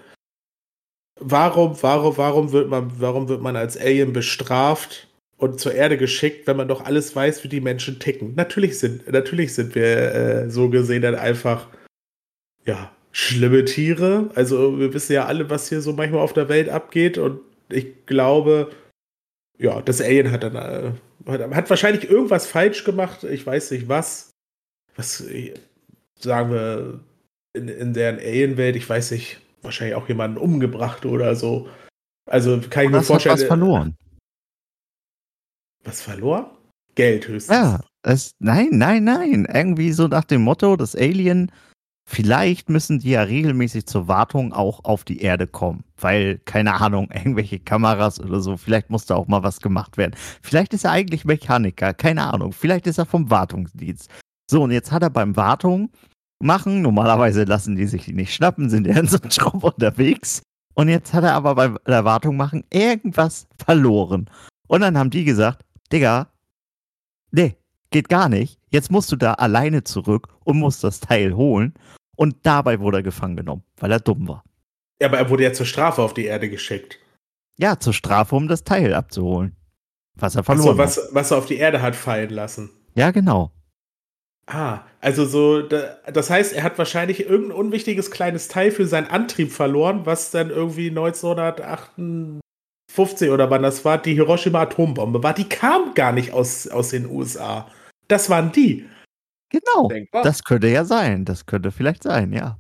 warum wird man als Alien bestraft und zur Erde geschickt, wenn man doch alles weiß, wie die Menschen ticken? Natürlich sind wir so gesehen dann einfach, schlimme Tiere. Also, wir wissen ja alle, was hier so manchmal auf der Welt abgeht. Und ich glaube, das Alien hat dann hat wahrscheinlich irgendwas falsch gemacht. Ich weiß nicht was. Was sagen wir in deren Alien-Welt, ich weiß nicht, wahrscheinlich auch jemanden umgebracht oder so. Also kann ich mir vorstellen. Was verloren. Was verloren? Geld höchstens. Ja, nein. Irgendwie so nach dem Motto, das Alien, vielleicht müssen die ja regelmäßig zur Wartung auch auf die Erde kommen. Weil, keine Ahnung, irgendwelche Kameras oder so, vielleicht muss da auch mal was gemacht werden. Vielleicht ist er eigentlich Mechaniker, keine Ahnung. Vielleicht ist er vom Wartungsdienst. So, und jetzt hat er beim Wartung machen, normalerweise lassen die sich nicht schnappen, sind ja in so einem Schraub unterwegs. Und jetzt hat er aber bei der Wartung machen irgendwas verloren. Und dann haben die gesagt, Digga, nee, geht gar nicht. Jetzt musst du da alleine zurück und musst das Teil holen. Und dabei wurde er gefangen genommen, weil er dumm war. Ja, aber er wurde ja zur Strafe auf die Erde geschickt. Ja, zur Strafe, um das Teil abzuholen. Was er verloren hat. Was er auf die Erde hat fallen lassen. Ja, genau. Also so, das heißt, er hat wahrscheinlich irgendein unwichtiges kleines Teil für seinen Antrieb verloren, was dann irgendwie 1958 oder wann das war, die Hiroshima-Atombombe war. Die kam gar nicht aus den USA. Das waren die. Genau, Denkbar. das könnte ja sein. Das könnte vielleicht sein, ja.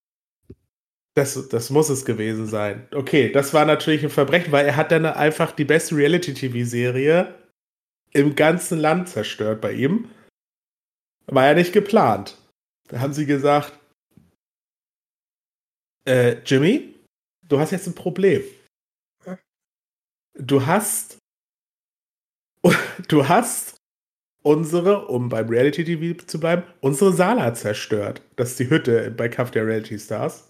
Das muss es gewesen sein. Okay, das war natürlich ein Verbrechen, weil er hat dann einfach die beste Reality-TV-Serie im ganzen Land zerstört bei ihm. War ja nicht geplant. Da haben sie gesagt, Jimmy, du hast jetzt ein Problem. Du hast unsere, um beim Reality-TV zu bleiben, unsere Sala zerstört. Das ist die Hütte bei Kampf der Reality Stars.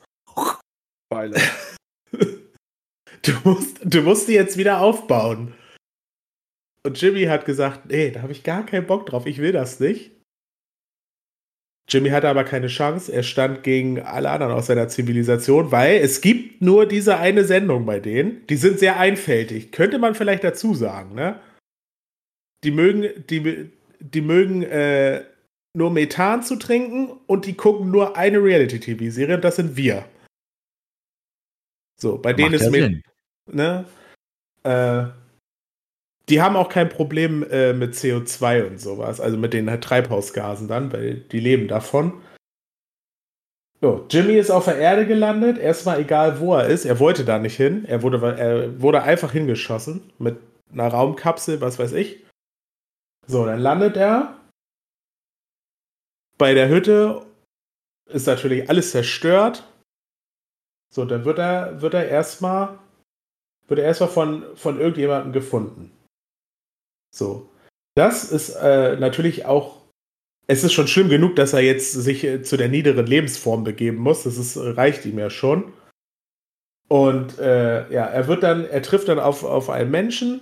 Du musst die jetzt wieder aufbauen. Und Jimmy hat gesagt, nee, da habe ich gar keinen Bock drauf, ich will das nicht. Jimmy hatte aber keine Chance, er stand gegen alle anderen aus seiner Zivilisation, weil es gibt nur diese eine Sendung bei denen, die sind sehr einfältig, könnte man vielleicht dazu sagen, ne? Die mögen nur Methan zu trinken und die gucken nur eine Reality-TV-Serie und das sind wir. So, bei denen ist Sinn. Ne? Die haben auch kein Problem mit CO2 und sowas, also mit den Treibhausgasen dann, weil die leben davon. So, Jimmy ist auf der Erde gelandet, erstmal egal wo er ist, er wollte da nicht hin, er wurde einfach hingeschossen mit einer Raumkapsel, was weiß ich. So, dann landet er bei der Hütte, ist natürlich alles zerstört. So, dann wird er erstmal von irgendjemandem gefunden. So. Das ist natürlich auch, es ist schon schlimm genug, dass er jetzt sich zu der niederen Lebensform begeben muss. Reicht ihm ja schon. Und er trifft dann auf einen Menschen,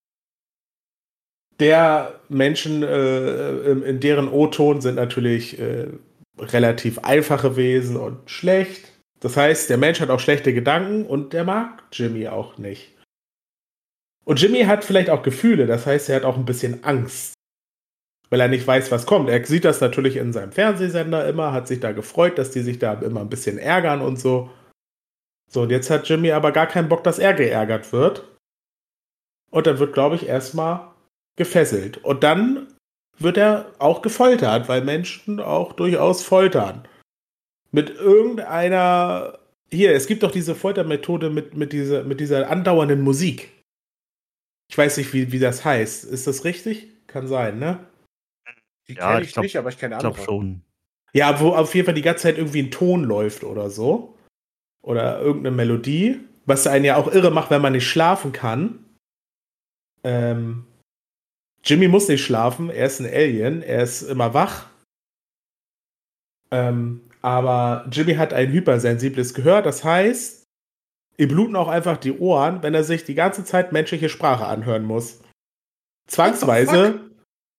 der Menschen in deren O-Ton sind natürlich relativ einfache Wesen und schlecht. Das heißt, der Mensch hat auch schlechte Gedanken und der mag Jimmy auch nicht. Und Jimmy hat vielleicht auch Gefühle, das heißt, er hat auch ein bisschen Angst, weil er nicht weiß, was kommt. Er sieht das natürlich in seinem Fernsehsender immer, hat sich da gefreut, dass die sich da immer ein bisschen ärgern und so. So, und jetzt hat Jimmy aber gar keinen Bock, dass er geärgert wird. Und dann wird, glaube ich, erstmal gefesselt. Und dann wird er auch gefoltert, weil Menschen auch durchaus foltern. Mit irgendeiner. Hier, es gibt doch diese Foltermethode mit dieser andauernden Musik. Ich weiß nicht, wie das heißt. Ist das richtig? Kann sein, ne? Die Ja, kenne ich ich glaub- nicht, aber ich kenne Ich glaube andere. schon. Ja, wo auf jeden Fall die ganze Zeit irgendwie ein Ton läuft oder so. Oder irgendeine Melodie. Was einen ja auch irre macht, wenn man nicht schlafen kann. Jimmy muss nicht schlafen, er ist ein Alien, er ist immer wach. Aber Jimmy hat ein hypersensibles Gehör, das heißt, ihm bluten auch einfach die Ohren, wenn er sich die ganze Zeit menschliche Sprache anhören muss. Zwangsweise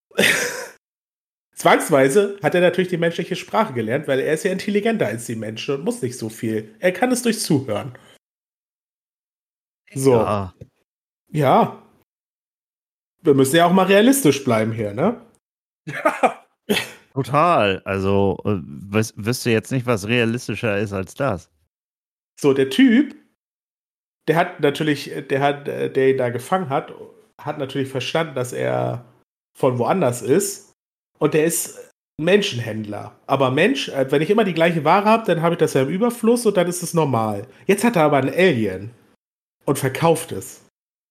hat er natürlich die menschliche Sprache gelernt, weil er ist ja intelligenter als die Menschen und muss nicht so viel. Er kann es durch Zuhören. So. Ja, Ja. Wir müssen ja auch mal realistisch bleiben hier, ne? total. Also, wüsste jetzt nicht, was realistischer ist als das. So, der Typ, der ihn da gefangen hat natürlich verstanden, dass er von woanders ist. Und der ist ein Menschenhändler. Aber wenn ich immer die gleiche Ware habe, dann habe ich das ja im Überfluss und dann ist es normal. Jetzt hat er aber ein Alien und verkauft es.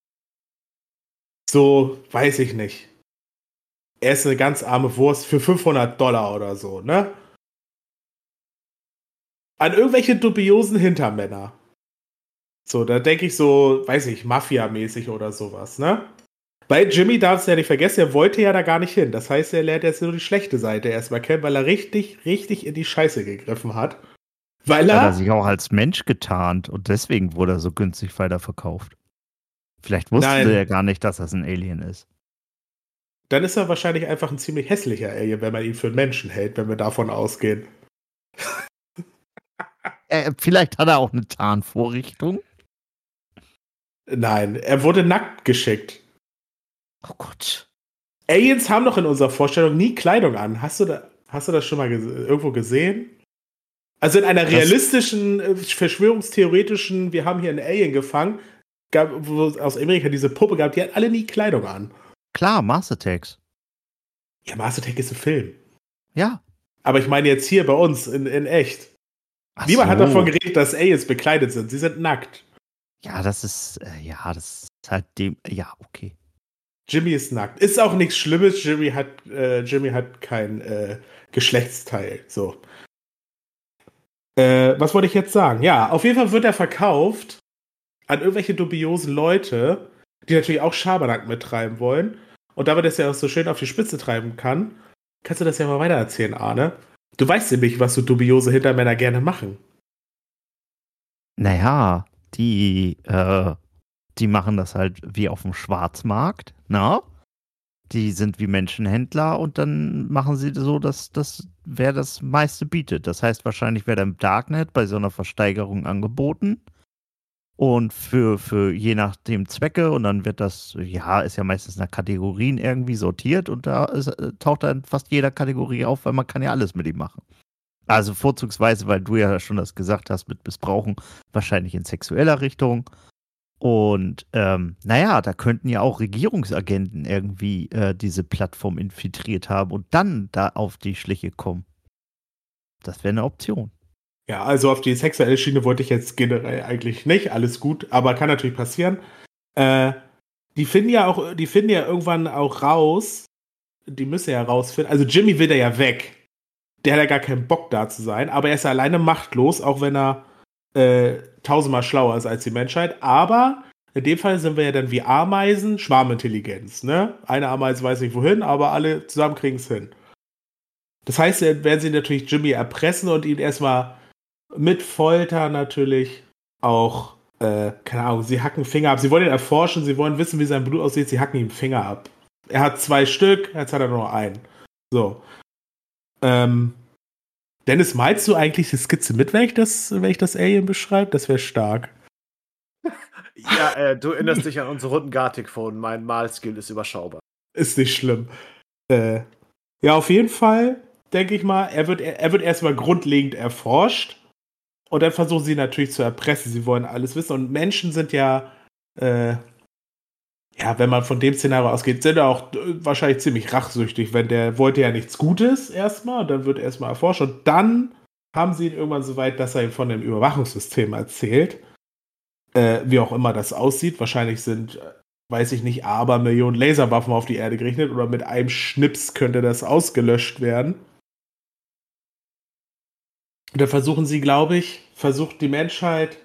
So, weiß ich nicht. Er ist eine ganz arme Wurst für $500 oder so, ne? An irgendwelche dubiosen Hintermänner. So, da denke ich so, weiß ich, Mafia-mäßig oder sowas, ne? Weil Jimmy darf es ja nicht vergessen, er wollte ja da gar nicht hin. Das heißt, er lernt jetzt nur die schlechte Seite erstmal kennen, weil er richtig, richtig in die Scheiße gegriffen hat. Weil Hat er er. sich auch als Mensch getarnt und deswegen wurde er so günstig weiterverkauft. Vielleicht wusste Nein. er gar nicht, dass das ein Alien ist. Dann ist er wahrscheinlich einfach ein ziemlich hässlicher Alien, wenn man ihn für einen Menschen hält, wenn wir davon ausgehen. Vielleicht hat er auch eine Tarnvorrichtung. Nein, er wurde nackt geschickt. Oh Gott. Aliens haben doch in unserer Vorstellung nie Kleidung an. Hast du das schon mal irgendwo gesehen? Also in einer realistischen, verschwörungstheoretischen, wir haben hier einen Alien gefangen, wo es aus Amerika diese Puppe gab, die hat alle nie Kleidung an. Klar, Mars Attacks. Ja, Mars Attack ist ein Film. Ja. Aber ich meine jetzt hier bei uns in echt. Ach Niemand hat so. davon geredet, dass Aliens bekleidet sind. Sie sind nackt. Ja, das ist halt dem. Ja, okay. Jimmy ist nackt. Ist auch nichts Schlimmes. Jimmy hat kein Geschlechtsteil. So. Was wollte ich jetzt sagen? Ja, auf jeden Fall wird er verkauft an irgendwelche dubiosen Leute, die natürlich auch Schabernack mittreiben wollen. Und da man das ja auch so schön auf die Spitze treiben kann, kannst du das ja mal weitererzählen, Arne. Du weißt nämlich, was so dubiose Hintermänner gerne machen. Naja, die machen das halt wie auf dem Schwarzmarkt, na? Die sind wie Menschenhändler und dann machen sie so, dass wer das meiste bietet. Das heißt, wahrscheinlich wird im Darknet bei so einer Versteigerung angeboten und für je nach dem Zwecke und dann wird das, ja, ist ja meistens nach Kategorien irgendwie sortiert und da taucht er in fast jeder Kategorie auf, weil man kann ja alles mit ihm machen. Also vorzugsweise, weil du ja schon das gesagt hast, mit Missbrauchen, wahrscheinlich in sexueller Richtung. Und naja, da könnten ja auch Regierungsagenten irgendwie diese Plattform infiltriert haben und dann da auf die Schliche kommen. Das wäre eine Option. Ja, also auf die sexuelle Schiene wollte ich jetzt generell eigentlich nicht. Alles gut, aber kann natürlich passieren. Die finden ja irgendwann auch raus. Die müssen ja rausfinden. Also Jimmy will da ja weg. Der hat ja gar keinen Bock da zu sein, aber er ist alleine machtlos, auch wenn er tausendmal schlauer ist als die Menschheit. Aber in dem Fall sind wir ja dann wie Ameisen, Schwarmintelligenz. Ne? Eine Ameise weiß nicht wohin, aber alle zusammen kriegen es hin. Das heißt, dann werden sie natürlich Jimmy erpressen und ihn erstmal mit Folter natürlich auch, keine Ahnung, sie hacken Finger ab. Sie wollen ihn erforschen, sie wollen wissen, wie sein Blut aussieht, sie hacken ihm Finger ab. Er hat 2 Stück, jetzt hat er nur noch einen. So. Dennis, malst du eigentlich die Skizze mit, wenn ich das Alien beschreibe? Das wäre stark. Ja, du erinnerst dich an unsere Runden Gartic-Phone. Mein Malskill ist überschaubar. Ist nicht schlimm. Ja, auf jeden Fall, denke ich mal, er wird erstmal grundlegend erforscht und dann versuchen sie natürlich zu erpressen. Sie wollen alles wissen und Menschen sind ja ja, wenn man von dem Szenario ausgeht, sind er auch wahrscheinlich ziemlich rachsüchtig, wenn der wollte ja nichts Gutes erstmal, dann wird er erstmal erforscht und dann haben sie ihn irgendwann so weit, dass er ihm von dem Überwachungssystem erzählt. Wie auch immer das aussieht. Wahrscheinlich sind, weiß ich nicht, Abermillionen Laserwaffen auf die Erde gerichtet oder mit einem Schnips könnte das ausgelöscht werden. Und da versuchen sie, glaube ich, versucht die Menschheit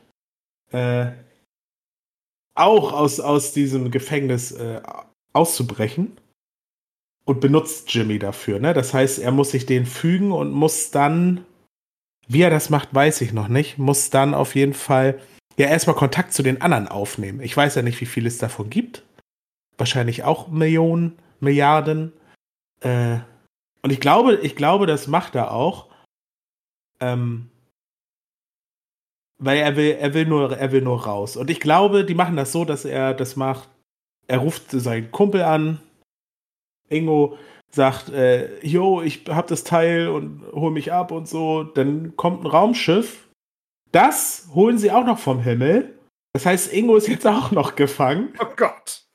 auch aus diesem Gefängnis auszubrechen und benutzt Jimmy dafür. Ne? Das heißt, er muss sich denen fügen und muss dann, wie er das macht, weiß ich noch nicht, muss dann auf jeden Fall ja erstmal Kontakt zu den anderen aufnehmen. Ich weiß ja nicht, wie viel es davon gibt. Wahrscheinlich auch Millionen, Milliarden. Und ich glaube, das macht er auch. Weil er will nur raus. Und ich glaube, die machen das so, dass er das macht. Er ruft seinen Kumpel an. Ingo sagt, yo, ich hab das Teil und hol mich ab und so. Dann kommt ein Raumschiff. Das holen sie auch noch vom Himmel. Das heißt, Ingo ist jetzt auch noch gefangen. Oh Gott.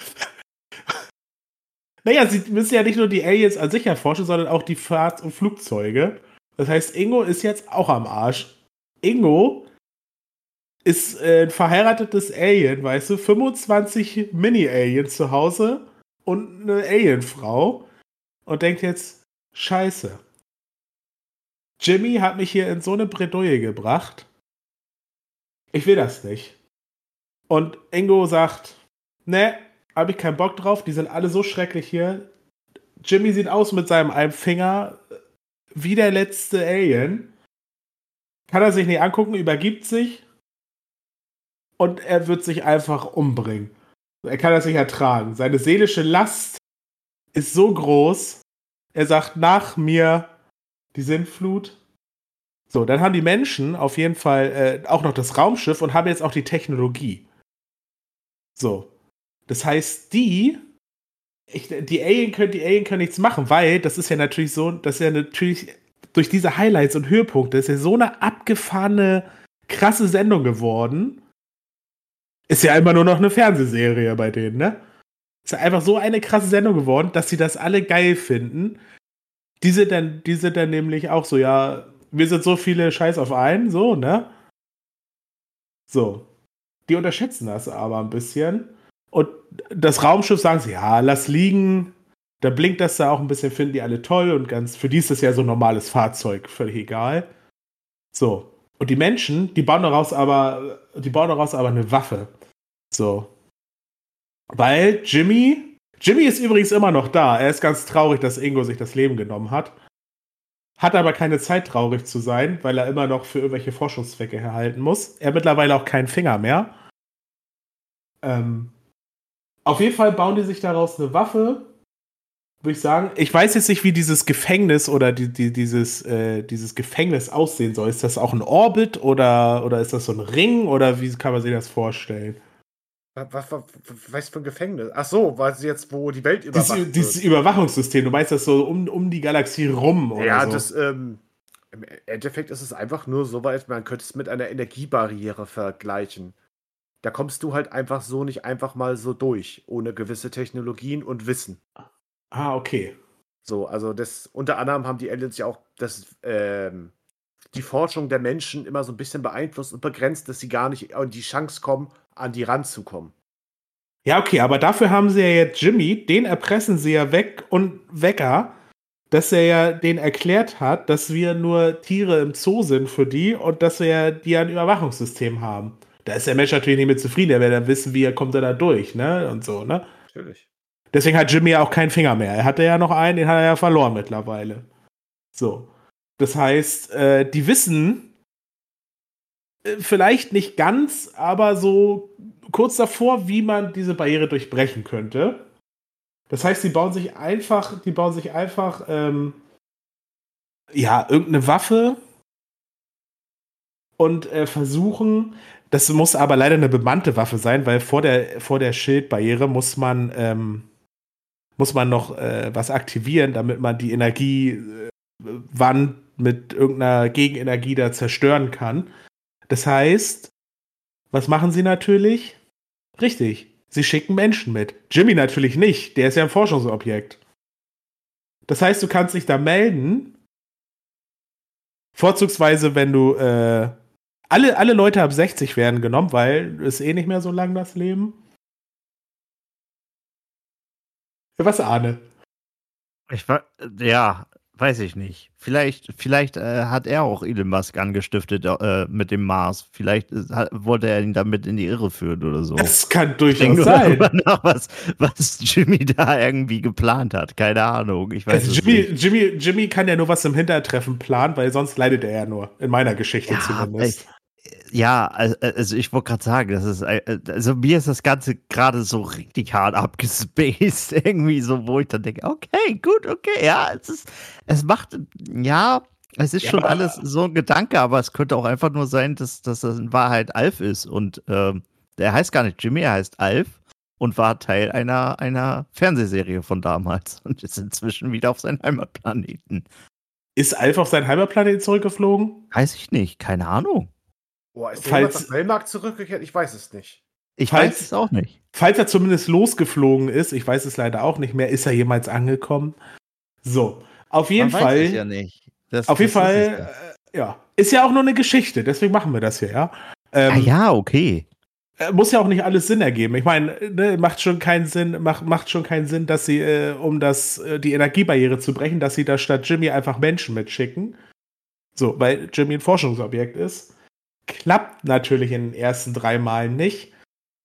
Naja, sie müssen ja nicht nur die Aliens an sich erforschen, sondern auch die Fahrt- und Flugzeuge. Das heißt, Ingo ist jetzt auch am Arsch. Ingo ist ein verheiratetes Alien, weißt du? 25 Mini-Aliens zu Hause und eine Alienfrau. Und denkt jetzt, scheiße. Jimmy hat mich hier in so eine Bredouille gebracht. Ich will das nicht. Und Ingo sagt, ne, hab ich keinen Bock drauf, die sind alle so schrecklich hier. Jimmy sieht aus mit seinem einen Finger wie der letzte Alien. Kann er sich nicht angucken, übergibt sich und er wird sich einfach umbringen. Er kann das nicht ertragen. Seine seelische Last ist so groß. Er sagt, nach mir die Sintflut. So, dann haben die Menschen auf jeden Fall auch noch das Raumschiff und haben jetzt auch die Technologie. So. Das heißt, die Alien können nichts machen, weil das ist ja natürlich so, dass ja natürlich durch diese Highlights und Höhepunkte ist ja so eine abgefahrene, krasse Sendung geworden. Ist ja immer nur noch eine Fernsehserie bei denen, ne? Ist ja einfach so eine krasse Sendung geworden, dass sie das alle geil finden. Die sind dann nämlich auch so, ja, wir sind so viele Scheiß auf einen, so, ne? So. Die unterschätzen das aber ein bisschen. Und das Raumschiff sagen sie, ja, lass liegen. Da blinkt das da auch ein bisschen, finden die alle toll und für die ist das ja so ein normales Fahrzeug, völlig egal. So. Und die Menschen, die bauen daraus aber eine Waffe. So. Weil Jimmy ist übrigens immer noch da. Er ist ganz traurig, dass Ingo sich das Leben genommen hat. Hat aber keine Zeit, traurig zu sein, weil er immer noch für irgendwelche Forschungszwecke herhalten muss. Er hat mittlerweile auch keinen Finger mehr. Auf jeden Fall bauen die sich daraus eine Waffe, würde ich sagen. Ich weiß jetzt nicht, wie dieses Gefängnis oder dieses Gefängnis aussehen soll. Ist das auch ein Orbit oder ist das so ein Ring oder wie kann man sich das vorstellen? Was für ein Gefängnis? Ach so, weil sie jetzt, wo die Welt überwacht wird. Dieses Überwachungssystem, du meinst das so um die Galaxie rum oder ja, so? das, im Endeffekt ist es einfach nur so weit, man könnte es mit einer Energiebarriere vergleichen. Da kommst du halt einfach so nicht einfach mal so durch, ohne gewisse Technologien und Wissen. Ah, okay. So, also das, unter anderem haben die Aliens ja auch die Forschung der Menschen immer so ein bisschen beeinflusst und begrenzt, dass sie gar nicht an die Chance kommen, an die ranzukommen. Ja, okay, aber dafür haben sie ja jetzt Jimmy, den erpressen sie ja weg und Wecker, dass er ja denen erklärt hat, dass wir nur Tiere im Zoo sind für die und dass wir die ein Überwachungssystem haben. Da ist der Mensch natürlich nicht mit zufrieden, er will dann wissen, wie kommt er da durch, ne, und so, ne? Natürlich. Deswegen hat Jimmy ja auch keinen Finger mehr. Er hatte ja noch einen, den hat er ja verloren mittlerweile. So. Das heißt, die wissen vielleicht nicht ganz, aber so kurz davor, wie man diese Barriere durchbrechen könnte. Das heißt, die bauen sich einfach, irgendeine Waffe und versuchen, das muss aber leider eine bemannte Waffe sein, weil vor der Schildbarriere muss man noch was aktivieren, damit man die Energiewand mit irgendeiner Gegenenergie da zerstören kann. Das heißt, was machen sie natürlich? Richtig, Sie schicken Menschen mit. Jimmy natürlich nicht. Der ist ja ein Forschungsobjekt. Das heißt, du kannst dich da melden. Vorzugsweise, wenn du alle Leute ab 60 werden genommen, weil ist eh nicht mehr so lang das Leben. Was, Arne? Weiß ich nicht. Vielleicht hat er auch Elon Musk angestiftet mit dem Mars. Vielleicht wollte er ihn damit in die Irre führen oder so. Das kann Ich durchaus denke nur sein. darüber nach, was Jimmy da irgendwie geplant hat. Keine Ahnung. Ich weiß Also es nicht. Jimmy kann ja nur was im Hintertreffen planen, weil sonst leidet er ja nur. In meiner Geschichte zumindest. Ja, also ich wollte gerade sagen, also mir ist das Ganze gerade so richtig hart abgespaced, irgendwie so, wo ich dann denke, okay, gut, okay, ja, es ist Ja, schon aber- alles so ein Gedanke, aber es könnte auch einfach nur sein, dass das in Wahrheit Alf ist und der heißt gar nicht Jimmy, er heißt Alf und war Teil einer Fernsehserie von damals und ist inzwischen wieder auf seinem Heimatplaneten. Ist Alf auf seinen Heimatplaneten zurückgeflogen? Weiß ich nicht, keine Ahnung. Boah, ist Falls- jemand nach Melmark zurückgekehrt? Ich weiß es nicht. Ich Falls- weiß es auch nicht. Falls er zumindest losgeflogen ist, ich weiß es leider auch nicht mehr, ist er jemals angekommen? So, auf jeden Man Fall. weiß es ja nicht. Auf jeden Das ist es Fall, ja. Ist ja auch nur eine Geschichte, deswegen machen wir das hier, ja. ja, okay. Muss ja auch nicht alles Sinn ergeben. Ich meine, macht schon keinen Sinn, dass sie, um die Energiebarriere zu brechen, dass sie da statt Jimmy einfach Menschen mitschicken. So, weil Jimmy ein Forschungsobjekt ist. Klappt natürlich in den ersten 3 Malen nicht.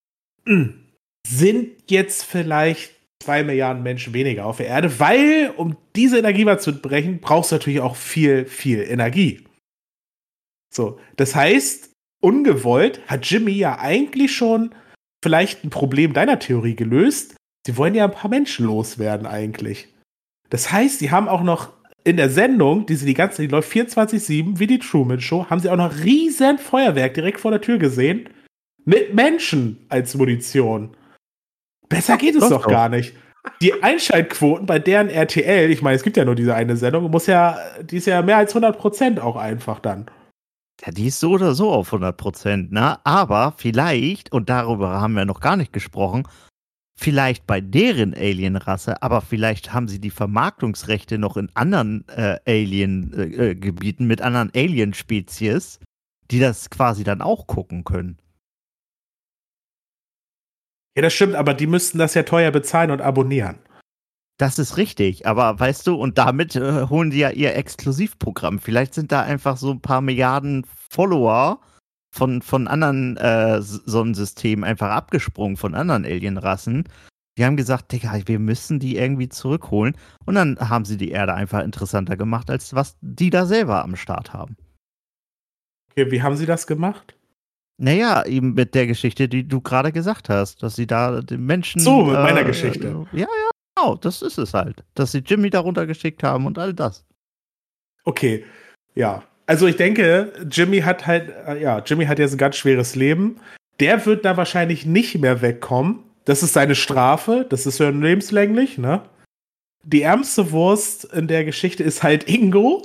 Sind jetzt vielleicht 2 Milliarden Menschen weniger auf der Erde, weil, um diese Energie mal zu brechen, brauchst du natürlich auch viel, viel Energie. So, das heißt, ungewollt hat Jimmy ja eigentlich schon vielleicht ein Problem deiner Theorie gelöst. Sie wollen ja ein paar Menschen loswerden eigentlich. Das heißt, sie haben auch noch in der Sendung, die läuft 24/7, wie die Truman Show, haben sie auch noch riesen Feuerwerk direkt vor der Tür gesehen. Mit Menschen als Munition. Besser geht es doch gar nicht. Die Einschaltquoten bei deren RTL, ich meine, es gibt ja nur diese eine Sendung, die ist ja mehr als 100% auch einfach dann. Ja, die ist so oder so auf 100%, ne? Aber vielleicht, und darüber haben wir noch gar nicht gesprochen, vielleicht bei deren Alienrasse, aber vielleicht haben sie die Vermarktungsrechte noch in anderen Alien-Gebieten mit anderen Alien-Spezies, die das quasi dann auch gucken können. Ja, das stimmt, aber die müssten das ja teuer bezahlen und abonnieren. Das ist richtig, aber weißt du, und damit holen die ja ihr Exklusivprogramm. Vielleicht sind da einfach so ein paar Milliarden Follower von anderen Sonnensystemen einfach abgesprungen, von anderen Alienrassen. Die haben gesagt, Digga, wir müssen die irgendwie zurückholen. Und dann haben sie die Erde einfach interessanter gemacht, als was die da selber am Start haben. Okay, wie haben sie das gemacht? Naja, eben mit der Geschichte, die du gerade gesagt hast, dass sie da den Menschen. So, mit meiner Geschichte. Ja, genau, das ist es halt. Dass sie Jimmy darunter geschickt haben und all das. Okay, ja. Also ich denke, Jimmy hat jetzt ein ganz schweres Leben. Der wird da wahrscheinlich nicht mehr wegkommen. Das ist seine Strafe. Das ist ja lebenslänglich, ne? Die ärmste Wurst in der Geschichte ist halt Ingo.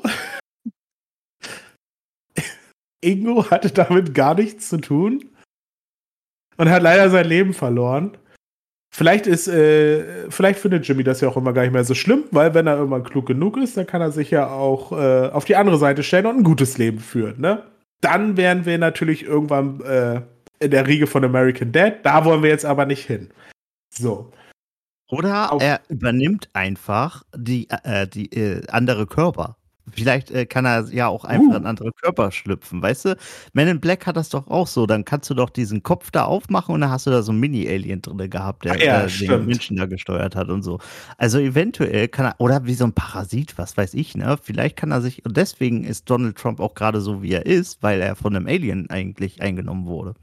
Ingo hatte damit gar nichts zu tun und hat leider sein Leben verloren. Vielleicht findet Jimmy das ja auch immer gar nicht mehr so schlimm, weil wenn er irgendwann klug genug ist, dann kann er sich ja auch auf die andere Seite stellen und ein gutes Leben führen, ne? Dann wären wir natürlich irgendwann in der Riege von American Dad. Da wollen wir jetzt aber nicht hin. So. Oder er übernimmt einfach die andere Körper. Vielleicht kann er ja auch einfach in andere Körper schlüpfen, weißt du? Men in Black hat das doch auch so. Dann kannst du doch diesen Kopf da aufmachen und dann hast du da so ein Mini-Alien drin gehabt, der den Menschen da gesteuert hat und so. Also eventuell kann er, oder wie so ein Parasit, was weiß ich, ne? Vielleicht kann er sich, und deswegen ist Donald Trump auch gerade so, wie er ist, weil er von einem Alien eigentlich eingenommen wurde.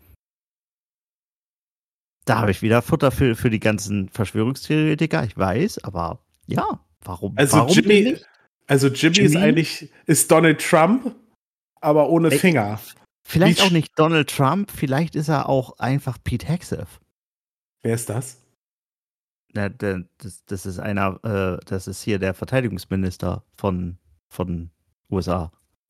Da habe ich wieder Futter für die ganzen Verschwörungstheoretiker, ich weiß, aber ja, warum? Warum Jimmy Jimmy? ist Donald Trump, aber ohne Finger. Vielleicht auch nicht Donald Trump, vielleicht ist er auch einfach Pete Hegseth. Wer ist das? Na, das ist einer, das ist hier der Verteidigungsminister von USA.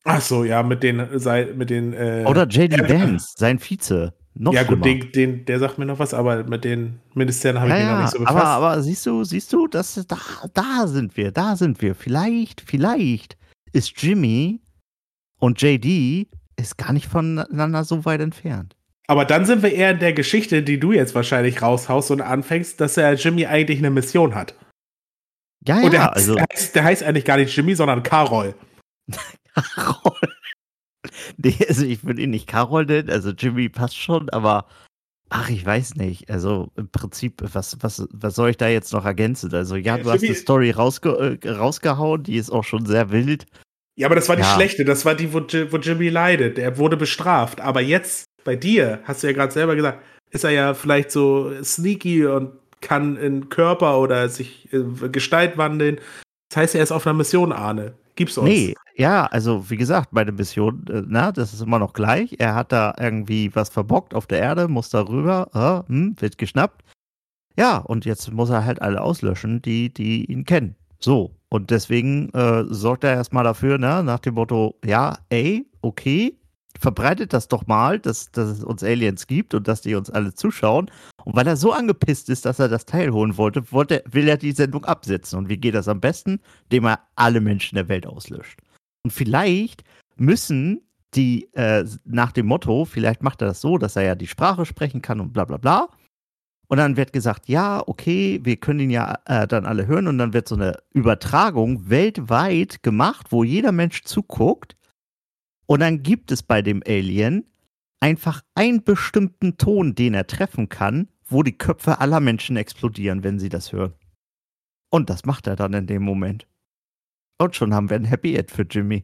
Ach so, ja, mit den Oder J.D. Vance, sein Vize. Noch ja, schlimmer. gut, der sagt mir noch was, aber mit den Ministerien habe ich mich noch nicht so befasst. Aber siehst du, da sind wir. Vielleicht ist Jimmy und JD ist gar nicht voneinander so weit entfernt. Aber dann sind wir eher in der Geschichte, die du jetzt wahrscheinlich raushaust und anfängst, dass Jimmy eigentlich eine Mission hat. Ja, und der heißt eigentlich gar nicht Jimmy, sondern Carol. Carol. Nee, also ich würde ihn nicht Carol nennen, also Jimmy passt schon, aber ich weiß nicht. Also im Prinzip, was soll ich da jetzt noch ergänzen? Also ja, du hast die Story rausgehauen, die ist auch schon sehr wild. Ja, aber das war die schlechte, das war die, wo Jimmy leidet. Er wurde bestraft. Aber jetzt, bei dir, hast du ja gerade selber gesagt, ist er ja vielleicht so sneaky und kann in Körper oder sich Gestalt wandeln. Das heißt, er ist auf einer Mission, Arne. Gib's uns. Nee, ja, also wie gesagt, meine Mission, das ist immer noch gleich. Er hat da irgendwie was verbockt auf der Erde, muss da rüber, wird geschnappt. Ja, und jetzt muss er halt alle auslöschen, die ihn kennen. So, und deswegen sorgt er erstmal dafür, nach dem Motto, ja, okay, verbreitet das doch mal, dass es uns Aliens gibt und dass die uns alle zuschauen. Und weil er so angepisst ist, dass er das Teil holen will er die Sendung absetzen. Und wie geht das am besten? Indem er alle Menschen der Welt auslöscht. Und vielleicht müssen die, nach dem Motto, vielleicht macht er das so, dass er ja die Sprache sprechen kann und bla bla bla. Und dann wird gesagt, ja, okay, wir können ihn ja dann alle hören. Und dann wird so eine Übertragung weltweit gemacht, wo jeder Mensch zuguckt. Und dann gibt es bei dem Alien einfach einen bestimmten Ton, den er treffen kann, wo die Köpfe aller Menschen explodieren, wenn sie das hören. Und das macht er dann in dem Moment. Und schon haben wir ein Happy End für Jimmy.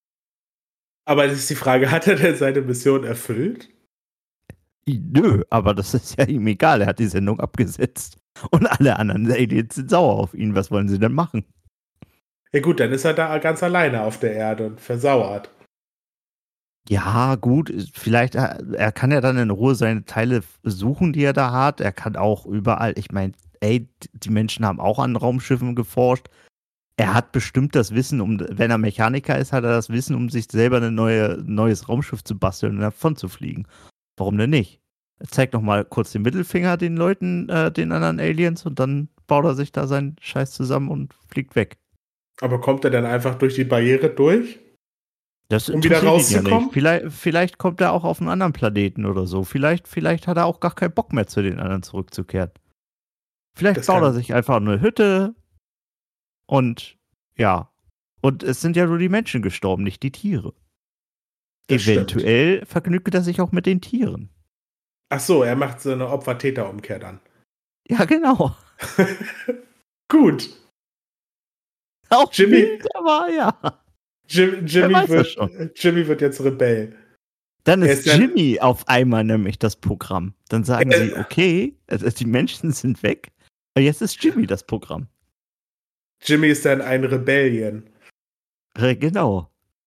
Aber das ist die Frage, hat er denn seine Mission erfüllt? Nö, aber das ist ja ihm egal. Er hat die Sendung abgesetzt. Und alle anderen Aliens sind sauer auf ihn. Was wollen sie denn machen? Ja gut, dann ist er da ganz alleine auf der Erde und versauert. Ja, gut, vielleicht, er kann ja dann in Ruhe seine Teile suchen, die er da hat. Er kann auch überall, ich meine, die Menschen haben auch an Raumschiffen geforscht. Er hat bestimmt das Wissen, wenn er Mechaniker ist, hat er das Wissen, um sich selber ein neues Raumschiff zu basteln und davon zu fliegen. Warum denn nicht? Er zeigt nochmal kurz den Mittelfinger den Leuten, den anderen Aliens, und dann baut er sich da seinen Scheiß zusammen und fliegt weg. Aber kommt er dann einfach durch die Barriere durch? Um wieder rauszukommen? Ja, vielleicht kommt er auch auf einen anderen Planeten oder so. Vielleicht hat er auch gar keinen Bock mehr, zu den anderen zurückzukehren. Vielleicht baut er sich einfach eine Hütte und ja. Und es sind ja nur die Menschen gestorben, nicht die Tiere. Das eventuell stimmt. Vergnügt er sich auch mit den Tieren. Ach so, er macht so eine Opfer-Täter-Umkehr dann. Ja, genau. Gut. Auch Jimmy, aber ja. Jimmy wird jetzt Rebell. Dann ist Jimmy auf einmal nämlich das Programm. Dann sagen sie, okay, die Menschen sind weg, aber jetzt ist Jimmy das Programm. Jimmy ist dann ein Rebellion. Genau.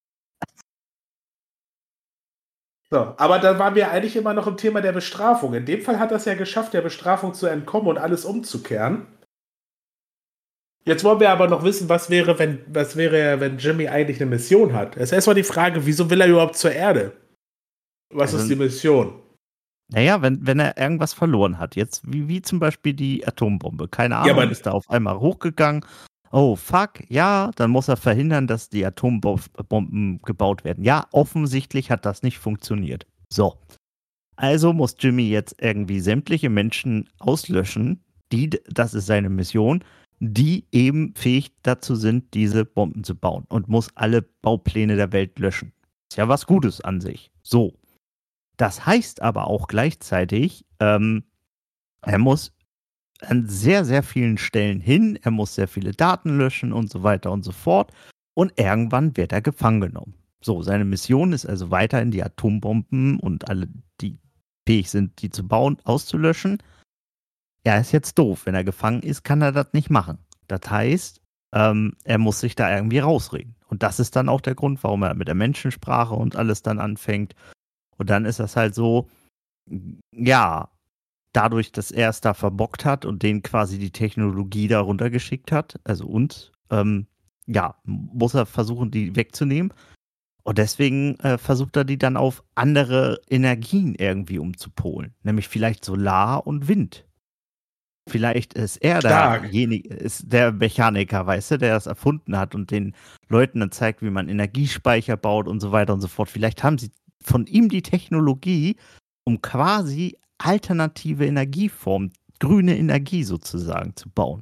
So, aber dann waren wir eigentlich immer noch im Thema der Bestrafung. In dem Fall hat er es ja geschafft, der Bestrafung zu entkommen und alles umzukehren. Jetzt wollen wir aber noch wissen, was wäre, wenn Jimmy eigentlich eine Mission hat. Es ist erstmal die Frage, wieso will er überhaupt zur Erde? Was ist die Mission? Naja, wenn er irgendwas verloren hat, jetzt wie zum Beispiel die Atombombe, keine Ahnung, ist da auf einmal hochgegangen, oh fuck, ja, dann muss er verhindern, dass die Atombomben gebaut werden. Ja, offensichtlich hat das nicht funktioniert. So, also muss Jimmy jetzt irgendwie sämtliche Menschen auslöschen, das ist seine Mission, die eben fähig dazu sind, diese Bomben zu bauen, und muss alle Baupläne der Welt löschen. Ist ja was Gutes an sich. So. Das heißt aber auch gleichzeitig, er muss an sehr, sehr vielen Stellen hin, er muss sehr viele Daten löschen und so weiter und so fort, und irgendwann wird er gefangen genommen. So, seine Mission ist also weiterhin die Atombomben und alle, die fähig sind, die zu bauen, auszulöschen. Er ist jetzt doof. Wenn er gefangen ist, kann er das nicht machen. Das heißt, er muss sich da irgendwie rausreden. Und das ist dann auch der Grund, warum er mit der Menschensprache und alles dann anfängt. Und dann ist das halt so, ja, dadurch, dass er es da verbockt hat und denen quasi die Technologie da runtergeschickt hat, also uns, muss er versuchen, die wegzunehmen. Und deswegen versucht er die dann auf andere Energien irgendwie umzupolen. Nämlich vielleicht Solar und Wind. Vielleicht ist er derjenige, ist der Mechaniker, weißt du, der das erfunden hat und den Leuten dann zeigt, wie man Energiespeicher baut und so weiter und so fort. Vielleicht haben sie von ihm die Technologie, um quasi alternative Energieformen, grüne Energie sozusagen zu bauen.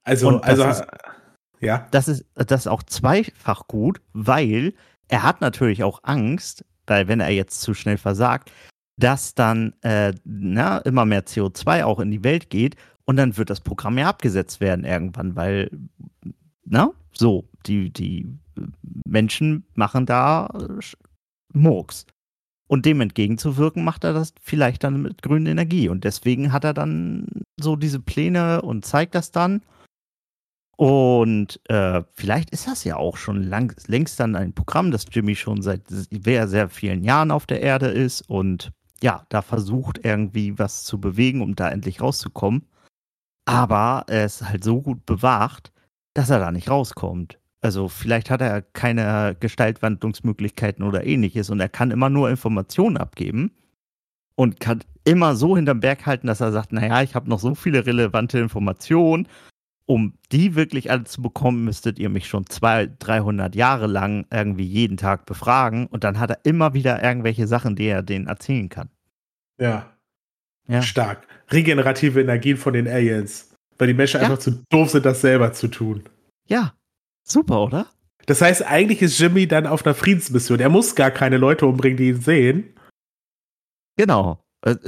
Ja. Das ist auch zweifach gut, weil er hat natürlich auch Angst, weil wenn er jetzt zu schnell versagt, dass dann immer mehr CO2 auch in die Welt geht und dann wird das Programm ja abgesetzt werden irgendwann, weil die Menschen machen da Murks. Und dem entgegenzuwirken, macht er das vielleicht dann mit grüner Energie. Und deswegen hat er dann so diese Pläne und zeigt das dann. Und vielleicht ist das ja auch schon längst dann ein Programm, das Jimmy schon seit sehr, sehr vielen Jahren auf der Erde ist und ja, da versucht irgendwie was zu bewegen, um da endlich rauszukommen. Aber er ist halt so gut bewacht, dass er da nicht rauskommt. Also vielleicht hat er keine Gestaltwandlungsmöglichkeiten oder ähnliches und er kann immer nur Informationen abgeben und kann immer so hinterm Berg halten, dass er sagt, naja, ich habe noch so viele relevante Informationen. Um die wirklich alle zu bekommen, müsstet ihr mich schon 200-300 Jahre lang irgendwie jeden Tag befragen. Und dann hat er immer wieder irgendwelche Sachen, die er denen erzählen kann. Ja. Stark. Regenerative Energien von den Aliens. Weil die Menschen einfach zu doof sind, das selber zu tun. Ja. Super, oder? Das heißt, eigentlich ist Jimmy dann auf einer Friedensmission. Er muss gar keine Leute umbringen, die ihn sehen. Genau.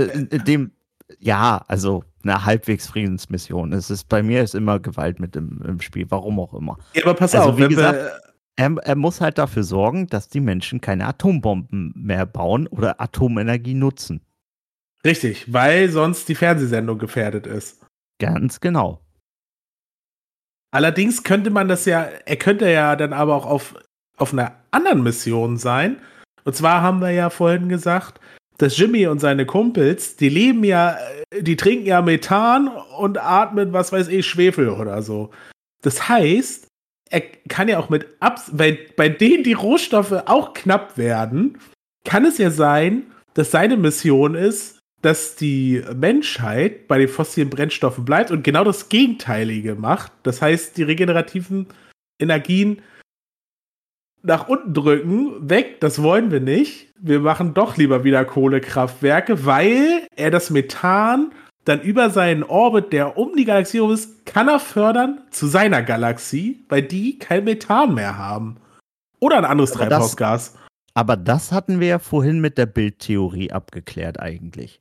Also eine halbwegs Friedensmission. Bei mir ist immer Gewalt mit im Spiel, warum auch immer. Ja, aber pass auf, wie gesagt, er muss halt dafür sorgen, dass die Menschen keine Atombomben mehr bauen oder Atomenergie nutzen. Richtig, weil sonst die Fernsehsendung gefährdet ist. Ganz genau. Allerdings er könnte ja dann aber auch auf einer anderen Mission sein. Und zwar haben wir ja vorhin gesagt, dass Jimmy und seine Kumpels, die trinken ja Methan und atmen, was weiß ich, Schwefel oder so. Das heißt, er kann ja auch weil bei denen die Rohstoffe auch knapp werden, kann es ja sein, dass seine Mission ist, dass die Menschheit bei den fossilen Brennstoffen bleibt und genau das Gegenteilige macht. Das heißt, die regenerativen Energien nach unten drücken, weg, das wollen wir nicht. Wir machen doch lieber wieder Kohlekraftwerke, weil er das Methan dann über seinen Orbit, der um die Galaxie herum ist, kann er fördern zu seiner Galaxie, weil die kein Methan mehr haben. Oder ein anderes Treibhausgas. Aber das hatten wir ja vorhin mit der Bildtheorie abgeklärt eigentlich.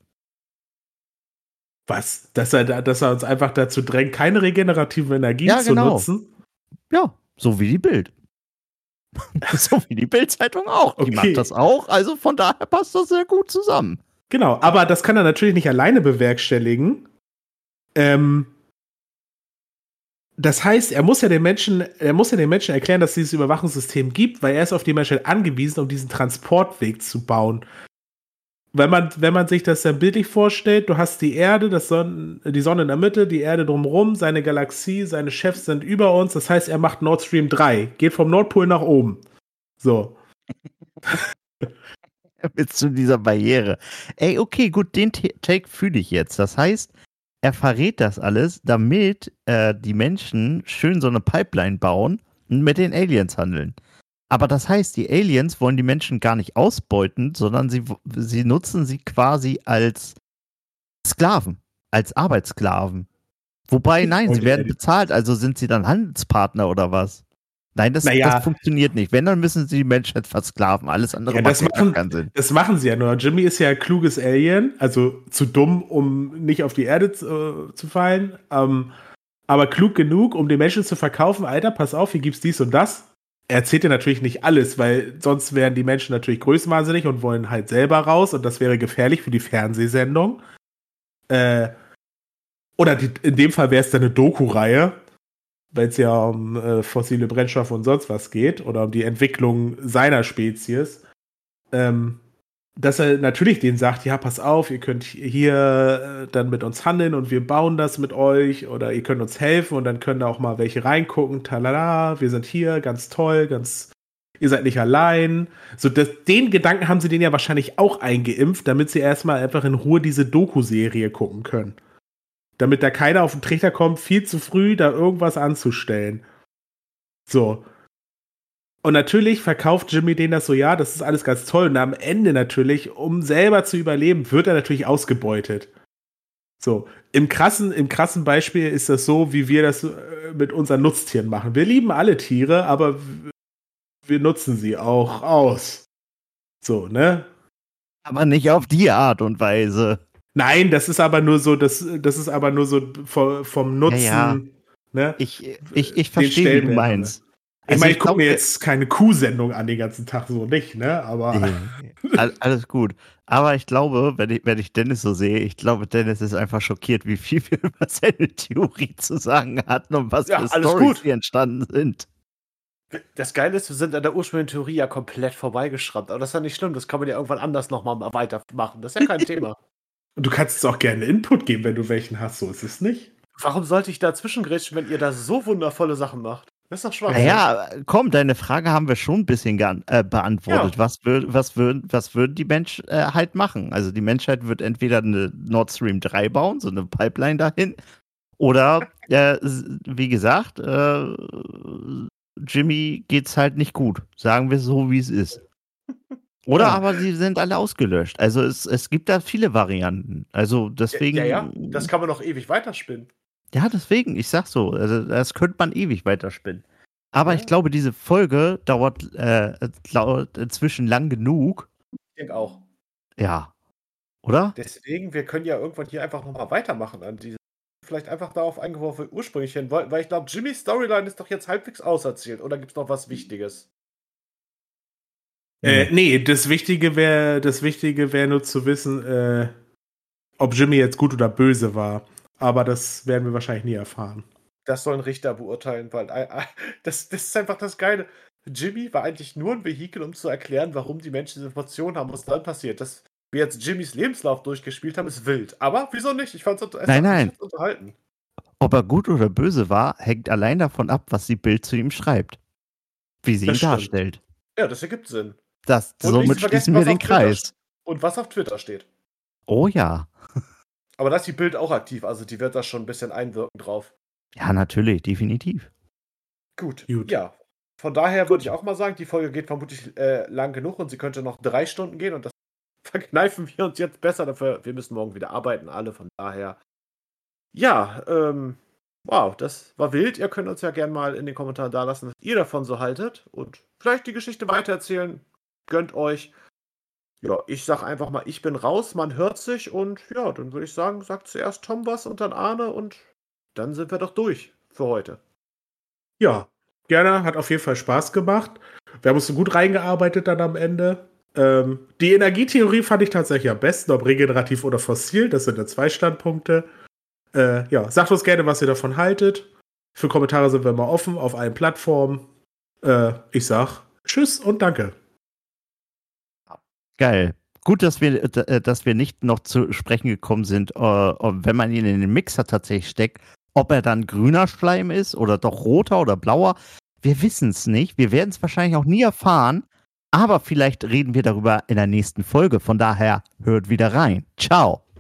Was? Dass er uns einfach dazu drängt, keine regenerativen Energien zu nutzen? Ja, so wie die Bild. So wie die Bild-Zeitung auch. Die macht das auch, also von daher passt das sehr gut zusammen. Genau, aber das kann er natürlich nicht alleine bewerkstelligen. Das heißt, er muss ja den Menschen erklären, dass es dieses Überwachungssystem gibt, weil er ist auf die Menschheit angewiesen, um diesen Transportweg zu bauen. Wenn man sich das dann bildlich vorstellt, du hast die Erde, die Sonne in der Mitte, die Erde drumherum, seine Galaxie, seine Chefs sind über uns. Das heißt, er macht Nord Stream 3, geht vom Nordpol nach oben. So. Bis zu dieser Barriere. Ey, okay, gut, den Take fühle ich jetzt. Das heißt, er verrät das alles, damit die Menschen schön so eine Pipeline bauen und mit den Aliens handeln. Aber das heißt, die Aliens wollen die Menschen gar nicht ausbeuten, sondern sie nutzen sie quasi als Sklaven, als Arbeitssklaven. Wobei, nein, sie werden bezahlt, also sind sie dann Handelspartner oder was? Nein, das funktioniert nicht. Wenn, dann müssen sie die Menschheit versklaven. Alles andere macht keinen Sinn. Das machen sie ja nur. Jimmy ist ja ein kluges Alien, also zu dumm, um nicht auf die Erde zu fallen, aber klug genug, um den Menschen zu verkaufen, Alter, pass auf, hier gibt's dies und das. Er erzählt dir natürlich nicht alles, weil sonst wären die Menschen natürlich größenwahnsinnig und wollen halt selber raus und das wäre gefährlich für die Fernsehsendung. Oder in dem Fall wäre es dann eine Doku-Reihe, weil es ja um fossile Brennstoffe und sonst was geht oder um die Entwicklung seiner Spezies. Dass er natürlich denen sagt, ja, pass auf, ihr könnt hier dann mit uns handeln und wir bauen das mit euch oder ihr könnt uns helfen und dann können da auch mal welche reingucken, talala, wir sind hier, ganz toll, ihr seid nicht allein. So, den Gedanken haben sie denen ja wahrscheinlich auch eingeimpft, damit sie erstmal einfach in Ruhe diese Doku-Serie gucken können. Damit da keiner auf den Trichter kommt, viel zu früh da irgendwas anzustellen. So. Und natürlich verkauft Jimmy denen das so, ja, das ist alles ganz toll. Und am Ende natürlich, um selber zu überleben, wird er natürlich ausgebeutet. So, im krassen Beispiel ist das so, wie wir das mit unseren Nutztieren machen. Wir lieben alle Tiere, aber wir nutzen sie auch aus. So, ne? Aber nicht auf die Art und Weise. Nein, das ist aber nur so, das ist aber nur so vom Nutzen. Ja. Ne? Ich verstehe, wie du meinst. Ich meine, ich gucke mir jetzt keine Kuhsendung an den ganzen Tag, so nicht, ne? Aber alles gut. Aber ich glaube, wenn ich Dennis so sehe, ich glaube, Dennis ist einfach schockiert, wie viel wir über seine Theorie zu sagen hatten und was für Storys hier entstanden sind. Das Geile ist, wir sind an der ursprünglichen Theorie ja komplett vorbeigeschrammt. Aber das ist ja nicht schlimm, das kann man ja irgendwann anders nochmal weitermachen. Das ist ja kein Thema. Und du kannst jetzt auch gerne Input geben, wenn du welchen hast, so ist es nicht. Warum sollte ich dazwischen grätschen, wenn ihr da so wundervolle Sachen macht? Das ist doch schwach. Naja, komm, deine Frage haben wir schon ein bisschen beantwortet. Ja. Was würden die Menschheit halt machen? Also die Menschheit wird entweder eine Nord Stream 3 bauen, so eine Pipeline dahin, oder, wie gesagt, Jimmy geht's halt nicht gut. Sagen wir so, wie es ist. Oder aber sie sind alle ausgelöscht. Also es gibt da viele Varianten. Also deswegen. Ja, das kann man doch ewig weiterspinnen. Ja, deswegen, ich sag so, also das könnte man ewig weiterspinnen. Aber ich glaube, diese Folge dauert inzwischen lang genug. Ich denke auch. Ja. Oder? Deswegen, wir können ja irgendwann hier einfach nochmal weitermachen an diese. Vielleicht einfach darauf eingeworfen, ursprünglich hin, weil ich glaube, Jimmys Storyline ist doch jetzt halbwegs auserzählt. Oder gibt es noch was Wichtiges? Nee, das Wichtige wäre nur zu wissen, ob Jimmy jetzt gut oder böse war. Aber das werden wir wahrscheinlich nie erfahren. Das soll ein Richter beurteilen, weil das ist einfach das Geile. Jimmy war eigentlich nur ein Vehikel, um zu erklären, warum die Menschen diese Informationen haben, was dann passiert. Dass wir jetzt Jimmys Lebenslauf durchgespielt haben, ist wild. Aber wieso nicht? Ich fand es unterhalten. Ob er gut oder böse war, hängt allein davon ab, was die Bild zu ihm schreibt. Wie sie ihn darstellt. Ja, das ergibt Sinn. Somit schließen wir den Kreis. Und was auf Twitter steht. Oh ja. Aber da ist die Bild auch aktiv, also die wird da schon ein bisschen einwirken drauf. Ja, natürlich, definitiv. Gut. Ja. Von daher würde ich auch mal sagen, die Folge geht vermutlich lang genug und sie könnte noch 3 Stunden gehen und das verkneifen wir uns jetzt besser. Dafür, wir müssen morgen wieder arbeiten, alle, von daher. Ja, wow, das war wild. Ihr könnt uns ja gerne mal in den Kommentaren da lassen, was ihr davon so haltet und vielleicht die Geschichte weitererzählen. Gönnt euch. Ja, ich sag einfach mal, ich bin raus, man hört sich und ja, dann würde ich sagen, sagt zuerst Tom was und dann Arne und dann sind wir doch durch für heute. Ja, gerne, hat auf jeden Fall Spaß gemacht. Wir haben uns so gut reingearbeitet dann am Ende. Die Energietheorie fand ich tatsächlich am besten, ob regenerativ oder fossil, das sind ja 2 Standpunkte. Ja, sagt uns gerne, was ihr davon haltet. Für Kommentare sind wir immer offen auf allen Plattformen. Ich sag tschüss und danke. Geil. Gut, dass wir nicht noch zu sprechen gekommen sind, wenn man ihn in den Mixer tatsächlich steckt, ob er dann grüner Schleim ist oder doch roter oder blauer. Wir wissen es nicht. Wir werden es wahrscheinlich auch nie erfahren. Aber vielleicht reden wir darüber in der nächsten Folge. Von daher hört wieder rein. Ciao.